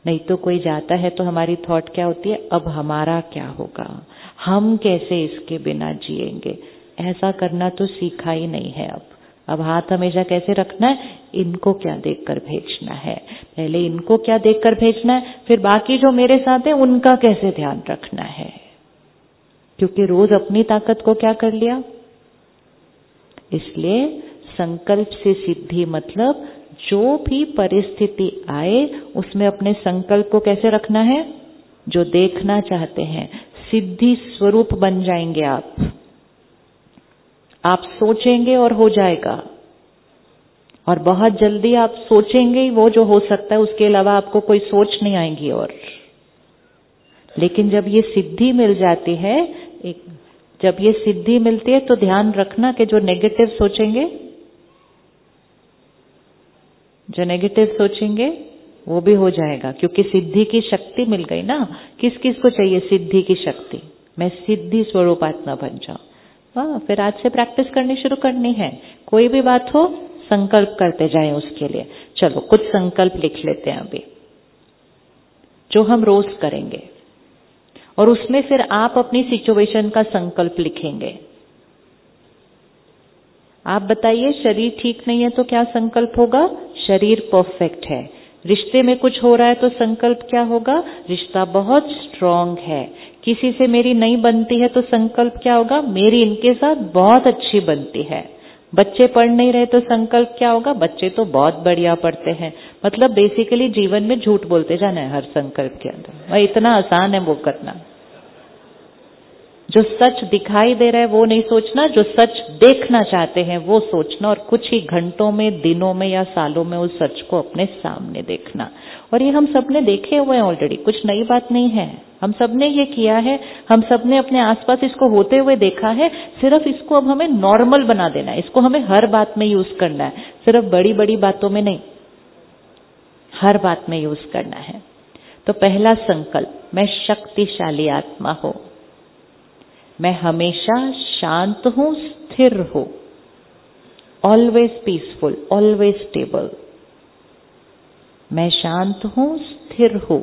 नहीं तो कोई जाता है तो हमारी थॉट क्या होती है, अब हमारा क्या होगा, हम कैसे इसके बिना जिएंगे। ऐसा करना तो सीखा ही नहीं है। अब अब हाथ हमेशा कैसे रखना है, इनको क्या देखकर भेजना है, पहले इनको क्या देखकर भेजना है, फिर बाकी जो मेरे साथ है उनका कैसे ध्यान रखना है। क्योंकि रोज अपनी ताकत को क्या कर लिया। इसलिए संकल्प से सिद्धि मतलब जो भी परिस्थिति आए उसमें अपने संकल्प को कैसे रखना है, जो देखना चाहते हैं सिद्धि स्वरूप बन जाएंगे आप। आप सोचेंगे और हो जाएगा, और बहुत जल्दी आप सोचेंगे ही वो जो हो सकता है, उसके अलावा आपको कोई सोच नहीं आएगी। और लेकिन जब ये सिद्धि मिल जाती है, एक जब ये सिद्धि मिलती है तो ध्यान रखना कि जो नेगेटिव सोचेंगे, जो नेगेटिव सोचेंगे वो भी हो जाएगा, क्योंकि सिद्धि की शक्ति मिल गई ना। किस किस को चाहिए सिद्धि की शक्ति, मैं सिद्धि स्वरूप आत्मा बन जाऊं। हाँ, फिर आज से प्रैक्टिस करनी शुरू करनी है। कोई भी बात हो संकल्प करते जाएं उसके लिए। चलो कुछ संकल्प लिख लेते हैं अभी, जो हम रोज करेंगे, और उसमें फिर आप अपनी सिचुएशन का संकल्प लिखेंगे। आप बताइए, शरीर ठीक नहीं है तो क्या संकल्प होगा, शरीर परफेक्ट है। रिश्ते में कुछ हो रहा है तो संकल्प क्या होगा, रिश्ता बहुत स्ट्रांग है। किसी से मेरी नहीं बनती है तो संकल्प क्या होगा, मेरी इनके साथ बहुत अच्छी बनती है। बच्चे पढ़ नहीं रहे तो संकल्प क्या होगा, बच्चे तो बहुत बढ़िया पढ़ते हैं। मतलब बेसिकली जीवन में झूठ बोलते जाना है हर संकल्प के अंदर। और इतना आसान है वो करना। जो सच दिखाई दे रहा है वो नहीं सोचना, जो सच देखना चाहते हैं वो सोचना, और कुछ ही घंटों में, दिनों में या सालों में उस सच को अपने सामने देखना। और ये हम सबने देखे हुए हैं ऑलरेडी, कुछ नई बात नहीं है। हम सबने ये किया है, हम सबने अपने आसपास इसको होते हुए देखा है। सिर्फ इसको अब हमें नॉर्मल बना देना है, इसको हमें हर बात में यूज करना है, सिर्फ बड़ी बड़ी बातों में नहीं, हर बात में यूज करना है। तो पहला संकल्प, मैं शक्तिशाली आत्मा हूं, मैं हमेशा शांत हूं, स्थिर हूं, ऑलवेज पीसफुल, ऑलवेज स्टेबल। मैं शांत हूं, स्थिर हूं,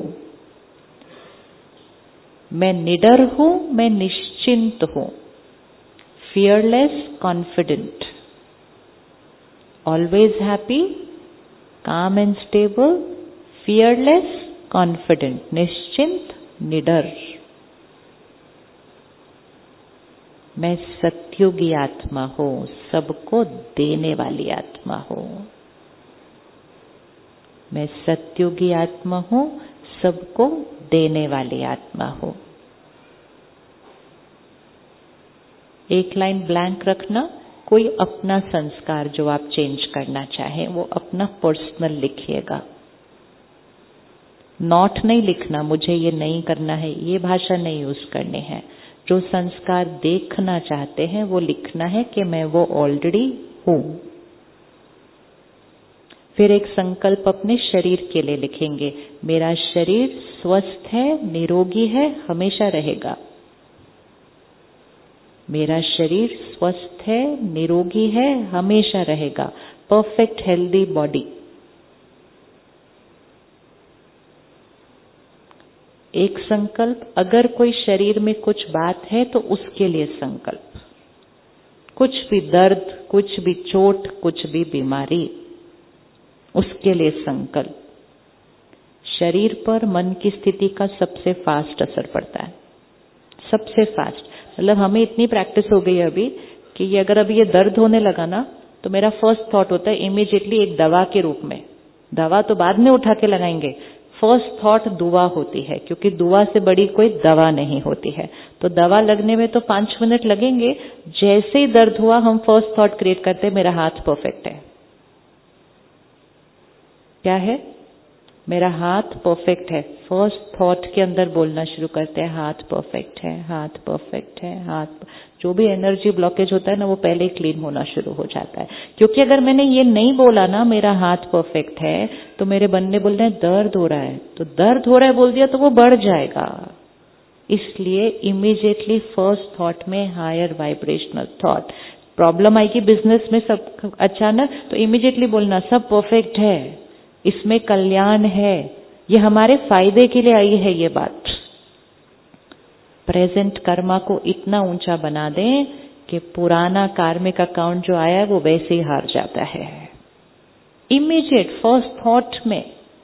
मैं निडर हूं, मैं निश्चिंत हूं, fearless, confident, always happy, calm and stable, fearless, confident, निश्चिंत, निडर। मैं सत्युगी आत्मा हूं, सबको देने वाली आत्मा हूं। मैं सत्युगी आत्मा हूं, सबको देने वाली आत्मा हूं। एक लाइन ब्लैंक रखना, कोई अपना संस्कार जो आप चेंज करना चाहें वो अपना पर्सनल लिखिएगा। नॉट नहीं लिखना, मुझे ये नहीं करना है, ये भाषा नहीं यूज करनी है। जो संस्कार देखना चाहते हैं वो लिखना है कि मैं वो ऑलरेडी हूं। फिर एक संकल्प अपने शरीर के लिए लिखेंगे, मेरा शरीर स्वस्थ है, निरोगी है, हमेशा रहेगा। मेरा शरीर स्वस्थ है, निरोगी है, हमेशा रहेगा। Perfect healthy body. एक संकल्प, अगर कोई शरीर में कुछ बात है तो उसके लिए संकल्प। कुछ भी दर्द, कुछ भी चोट, कुछ भी बीमारी, उसके लिए संकल्प। शरीर पर मन की स्थिति का सबसे फास्ट असर पड़ता है, सबसे फास्ट। मतलब हमें इतनी प्रैक्टिस हो गई है अभी कि ये अगर अभी ये दर्द होने लगा ना तो मेरा फर्स्ट थॉट होता है इमीडिएटली एक दवा के रूप में। दवा तो बाद में उठा के लगाएंगे, फर्स्ट थॉट दुआ होती है, क्योंकि दुआ से बड़ी कोई दवा नहीं होती है। तो दवा लगने में तो पांच मिनट लगेंगे, जैसे ही दर्द हुआ हम फर्स्ट थॉट क्रिएट करते हैं, मेरा हाथ परफेक्ट है। क्या है, मेरा हाथ परफेक्ट है। फर्स्ट थॉट के अंदर बोलना शुरू करते हैं, हाथ परफेक्ट है, हाथ परफेक्ट है, हाथ। जो भी एनर्जी ब्लॉकेज होता है ना वो पहले ही क्लीन होना शुरू हो जाता है। क्योंकि अगर मैंने ये नहीं बोला ना मेरा हाथ परफेक्ट है, तो मेरे बनने बोल रहे हैं दर्द हो रहा है, तो दर्द हो रहा है बोल दिया तो वो बढ़ जाएगा। इसलिए इमीडिएटली फर्स्ट थॉट में हायर वाइब्रेशनल थॉट। प्रॉब्लम आएगी बिजनेस में सब अचानक, तो इमीडिएटली बोलना सब परफेक्ट है, इसमें कल्याण है, ये हमारे फायदे के लिए आई है ये बात। प्रेजेंट कर्मा को इतना ऊंचा बना दें कि पुराना कार्मिक अकाउंट जो आया है वो वैसे ही हार जाता है। इमीडिएट फर्स्ट थॉट में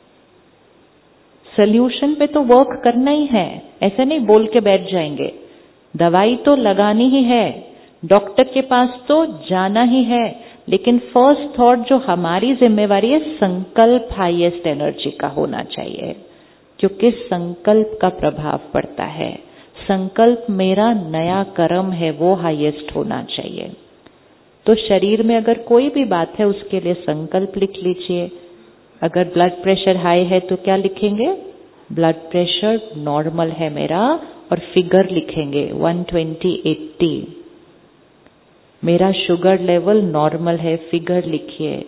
सॉल्यूशन पे तो वर्क करना ही है, ऐसे नहीं बोल के बैठ जाएंगे। दवाई तो लगानी ही है, डॉक्टर के पास तो जाना ही है, लेकिन फर्स्ट थॉट जो हमारी जिम्मेवारी है, संकल्प हाईएस्ट एनर्जी का होना चाहिए, क्योंकि संकल्प का प्रभाव पड़ता है। संकल्प मेरा नया कर्म है, वो हाईएस्ट होना चाहिए। तो शरीर में अगर कोई भी बात है उसके लिए संकल्प लिख लीजिए। अगर ब्लड प्रेशर हाई है तो क्या लिखेंगे? ब्लड प्रेशर नॉर्मल है मेरा, और फिगर लिखेंगे वन ट्वेंटी एट्टी। मेरा शुगर लेवल नॉर्मल है, फिगर लिखिए।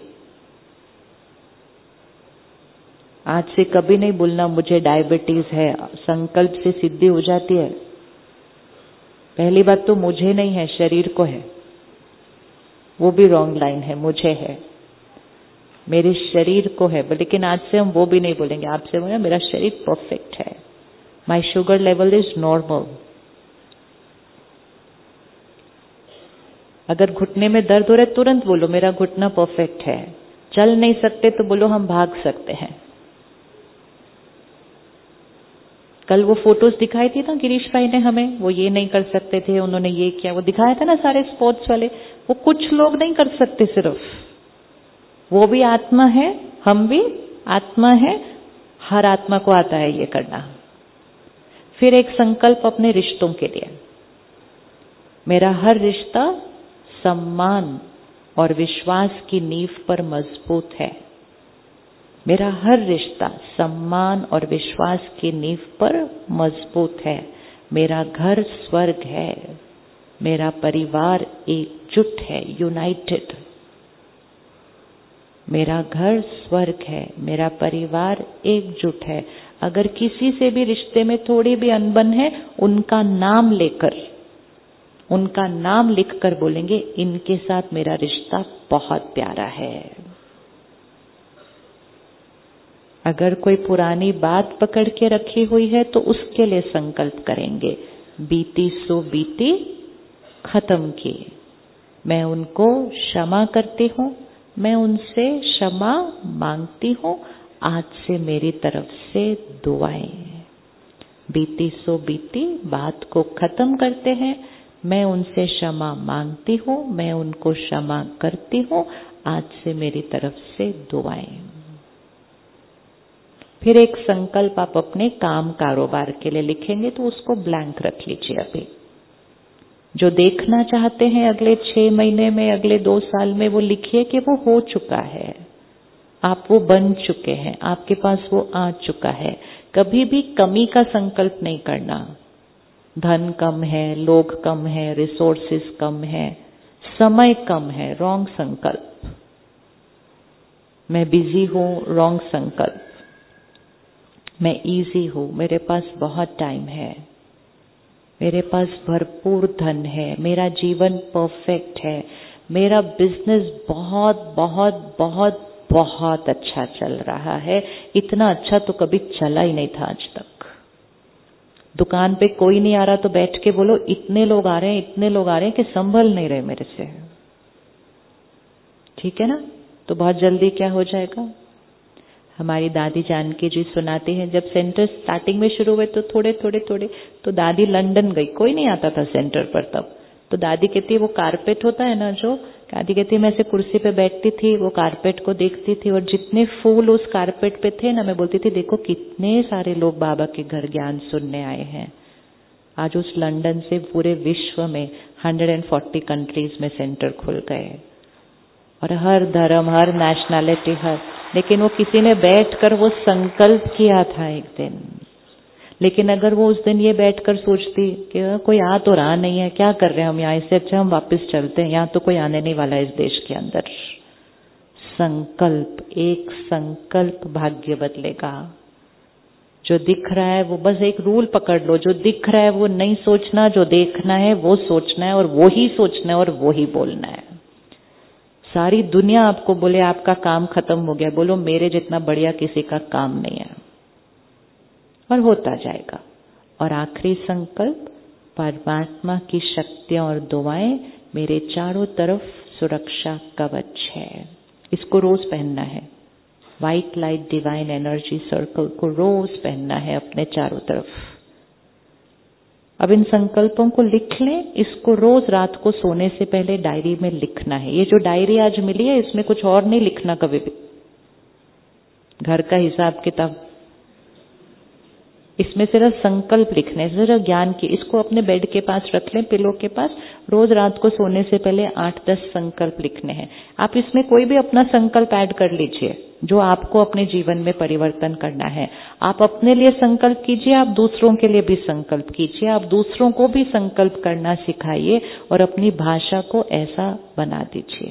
आज से कभी नहीं बोलना मुझे डायबिटीज है, संकल्प से सिद्धि हो जाती है। पहली बात तो मुझे नहीं है, शरीर को है, वो भी रॉन्ग लाइन है, मुझे है, मेरे शरीर को है। लेकिन आज से हम वो भी नहीं बोलेंगे, आपसे बोलेंगे मेरा शरीर परफेक्ट है, my sugar level is normal. अगर घुटने में दर्द हो रहा है तुरंत बोलो मेरा घुटना परफेक्ट है। चल नहीं सकते तो बोलो हम भाग सकते हैं। कल वो फोटोज दिखाई थी ना गिरीश भाई ने हमें, वो ये नहीं कर सकते थे, उन्होंने ये किया, वो दिखाया था ना सारे स्पोर्ट्स वाले। वो कुछ लोग नहीं कर सकते, सिर्फ वो भी आत्मा है, हम भी आत्मा है, हर आत्मा को आता है ये करना। फिर एक संकल्प अपने रिश्तों के लिए, मेरा हर रिश्ता सम्मान और विश्वास की नींव पर मजबूत है। मेरा हर रिश्ता सम्मान और विश्वास की नींव पर मजबूत है। मेरा घर स्वर्ग है, मेरा परिवार एकजुट है, यूनाइटेड। मेरा घर स्वर्ग है, मेरा परिवार एकजुट है। अगर किसी से भी रिश्ते में थोड़ी भी अनबन है, उनका नाम लेकर, उनका नाम लिखकर बोलेंगे इनके साथ मेरा रिश्ता बहुत प्यारा है। अगर कोई पुरानी बात पकड़ के रखी हुई है तो उसके लिए संकल्प करेंगे, बीती सो बीती खत्म की, मैं उनको क्षमा करती हूँ, मैं उनसे क्षमा मांगती हूँ, आज से मेरी तरफ से दुआएं। बीती सो बीती बात को खत्म करते हैं, मैं उनसे क्षमा मांगती हूँ, मैं उनको क्षमा करती हूँ, आज से मेरी तरफ से दुआएं। फिर एक संकल्प आप अपने काम कारोबार के लिए लिखेंगे तो उसको ब्लैंक रख लीजिए। अभी जो देखना चाहते हैं अगले छह महीने में, अगले दो साल में, वो लिखिए कि वो हो चुका है, आप वो बन चुके हैं, आपके पास वो आ चुका है। कभी भी कमी का संकल्प नहीं करना। धन कम है, लोग कम है, रिसोर्सेज कम है, समय कम है, रॉन्ग संकल्प। मैं बिजी हूँ, रॉन्ग संकल्प। मैं इजी हूँ, मेरे पास बहुत टाइम है, मेरे पास भरपूर धन है, मेरा जीवन परफेक्ट है, मेरा बिजनेस बहुत बहुत बहुत बहुत अच्छा चल रहा है, इतना अच्छा तो कभी चला ही नहीं था आज तक। दुकान पे कोई नहीं आ रहा तो बैठ के बोलो इतने लोग आ रहे हैं, इतने लोग आ रहे हैं कि संभल नहीं रहे मेरे से। ठीक है ना? तो बहुत जल्दी क्या हो जाएगा। हमारी दादी जानकी जी सुनाती हैं, जब सेंटर स्टार्टिंग में शुरू हुए तो थोड़े थोड़े थोड़े, तो दादी लंदन गई, कोई नहीं आता था सेंटर पर तब। तो दादी कहती है वो कारपेट होता है ना, जो दादी कहती है मैं ऐसे कुर्सी पे बैठती थी, वो कारपेट को देखती थी, और जितने फूल उस कारपेट पे थे ना, मैं बोलती थी देखो कितने सारे लोग बाबा के घर ज्ञान सुनने आए हैं। आज उस लंदन से पूरे विश्व में हंड्रेड एंड फोर्टी कंट्रीज में सेंटर खुल गए, और हर धर्म, हर नेशनैलिटी, हर, लेकिन वो किसी ने बैठकर वो संकल्प किया था एक दिन। लेकिन अगर वो उस दिन ये बैठकर सोचती कि कोई आ तो रहा नहीं है, क्या कर रहे हैं हम यहाँ, इससे अच्छा हम वापस चलते हैं, यहाँ तो कोई आने नहीं वाला है इस देश के अंदर। संकल्प, एक संकल्प भाग्य बदलेगा। जो दिख रहा है वो बस एक रूल पकड़ लो, जो दिख रहा है वो नहीं सोचना, जो देखना है वो सोचना है, और वो ही सोचना है और वो ही बोलना है। सारी दुनिया आपको बोले आपका काम खत्म हो गया, बोलो मेरे जितना बढ़िया किसी का काम नहीं है। और होता जाएगा। और आखिरी संकल्प, परमात्मा की शक्तियां और दुआएं मेरे चारों तरफ सुरक्षा कवच है। इसको रोज पहनना है। White light divine energy circle को रोज पहनना है अपने चारों तरफ। अब इन संकल्पों को लिख लें। इसको रोज रात को सोने से पहले डायरी में लिखना है। ये जो डायरी आज मिली है इसमें कुछ और नहीं लिखना कभी भी, घर का हिसाब किताब, इसमें सिर्फ संकल्प लिखने हैं, सिर्फ ज्ञान की। इसको अपने बेड के पास रख लें, पिलो के पास। रोज रात को सोने से पहले आठ दस संकल्प लिखने हैं। आप इसमें कोई भी अपना संकल्प ऐड कर लीजिए जो आपको अपने जीवन में परिवर्तन करना है। आप अपने लिए संकल्प कीजिए, आप दूसरों के लिए भी संकल्प कीजिए, आप दूसरों को भी संकल्प करना सिखाइए और अपनी भाषा को ऐसा बना दीजिए।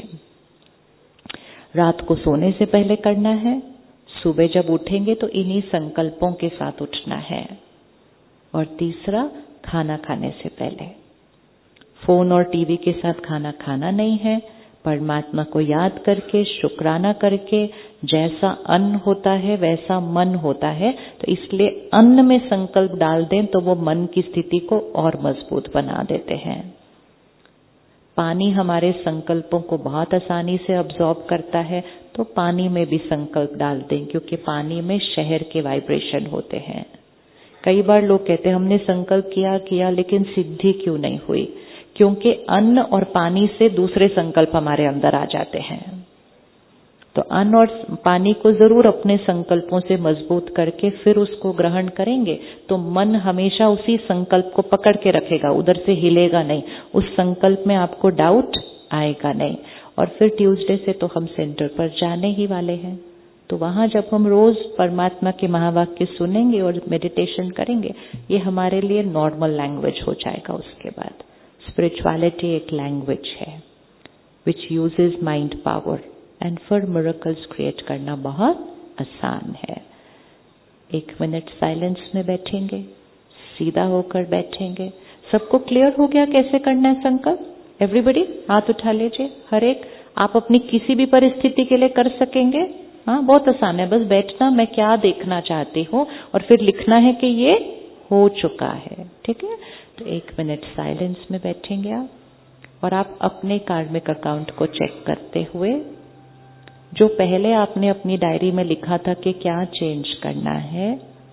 रात को सोने से पहले करना है, सुबह जब उठेंगे तो इन्हीं संकल्पों के साथ उठना है। और तीसरा, खाना खाने से पहले फोन और टीवी के साथ खाना खाना नहीं है। परमात्मा को याद करके, शुक्राना करके, जैसा अन्न होता है वैसा मन होता है, तो इसलिए अन्न में संकल्प डाल दें तो वो मन की स्थिति को और मजबूत बना देते हैं। पानी हमारे संकल्पों को बहुत आसानी से अब्सॉर्ब करता है, तो पानी में भी संकल्प डाल दें, क्योंकि पानी में शहर के वाइब्रेशन होते हैं। कई बार लोग कहते हैं हमने संकल्प किया किया लेकिन सिद्धि क्यों नहीं हुई? क्योंकि अन्न और पानी से दूसरे संकल्प हमारे अंदर आ जाते हैं। तो अन्न और पानी को जरूर अपने संकल्पों से मजबूत करके फिर उसको ग्रहण करेंगे तो मन हमेशा उसी संकल्प को पकड़ के रखेगा, उधर से हिलेगा नहीं। उस संकल्प में आपको डाउट आएगा नहीं। और फिर ट्यूसडे से तो हम सेंटर पर जाने ही वाले हैं, तो वहां जब हम रोज परमात्मा के महावाक्य सुनेंगे और मेडिटेशन करेंगे, ये हमारे लिए नॉर्मल लैंग्वेज हो जाएगा। उसके बाद स्पिरिचुअलिटी एक लैंग्वेज है which uses mind power and for miracles create करना बहुत आसान है। एक मिनट साइलेंस में बैठेंगे, सीधा होकर बैठेंगे। सबको क्लियर हो गया कैसे करना है संकल्प? एवरीबडी हाथ उठा लीजिए। हर एक आप अपनी किसी भी परिस्थिति के लिए कर सकेंगे। हाँ, बहुत आसान है। बस बैठना, मैं क्या देखना चाहती हूँ, और फिर लिखना है कि ये हो चुका है। ठीक है, तो एक मिनट साइलेंस में बैठेंगे आप, और आप अपने कार्मिक अकाउंट को चेक करते हुए जो पहले आपने अपनी डायरी में लिखा था कि क्या चेंज करना है,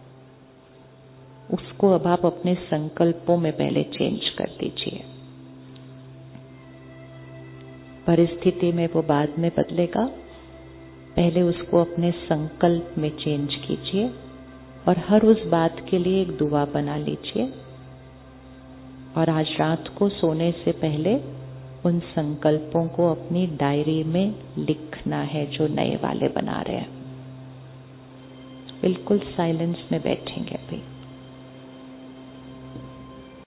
उसको अब आप अपने संकल्पों में पहले चेंज कर दीजिए। परिस्थिति में वो बाद में बदलेगा, पहले उसको अपने संकल्प में चेंज कीजिए। और हर उस बात के लिए एक दुआ बना लीजिए, और आज रात को सोने से पहले उन संकल्पों को अपनी डायरी में लिखना है जो नए वाले बना रहे हैं। बिल्कुल साइलेंस में बैठेंगे।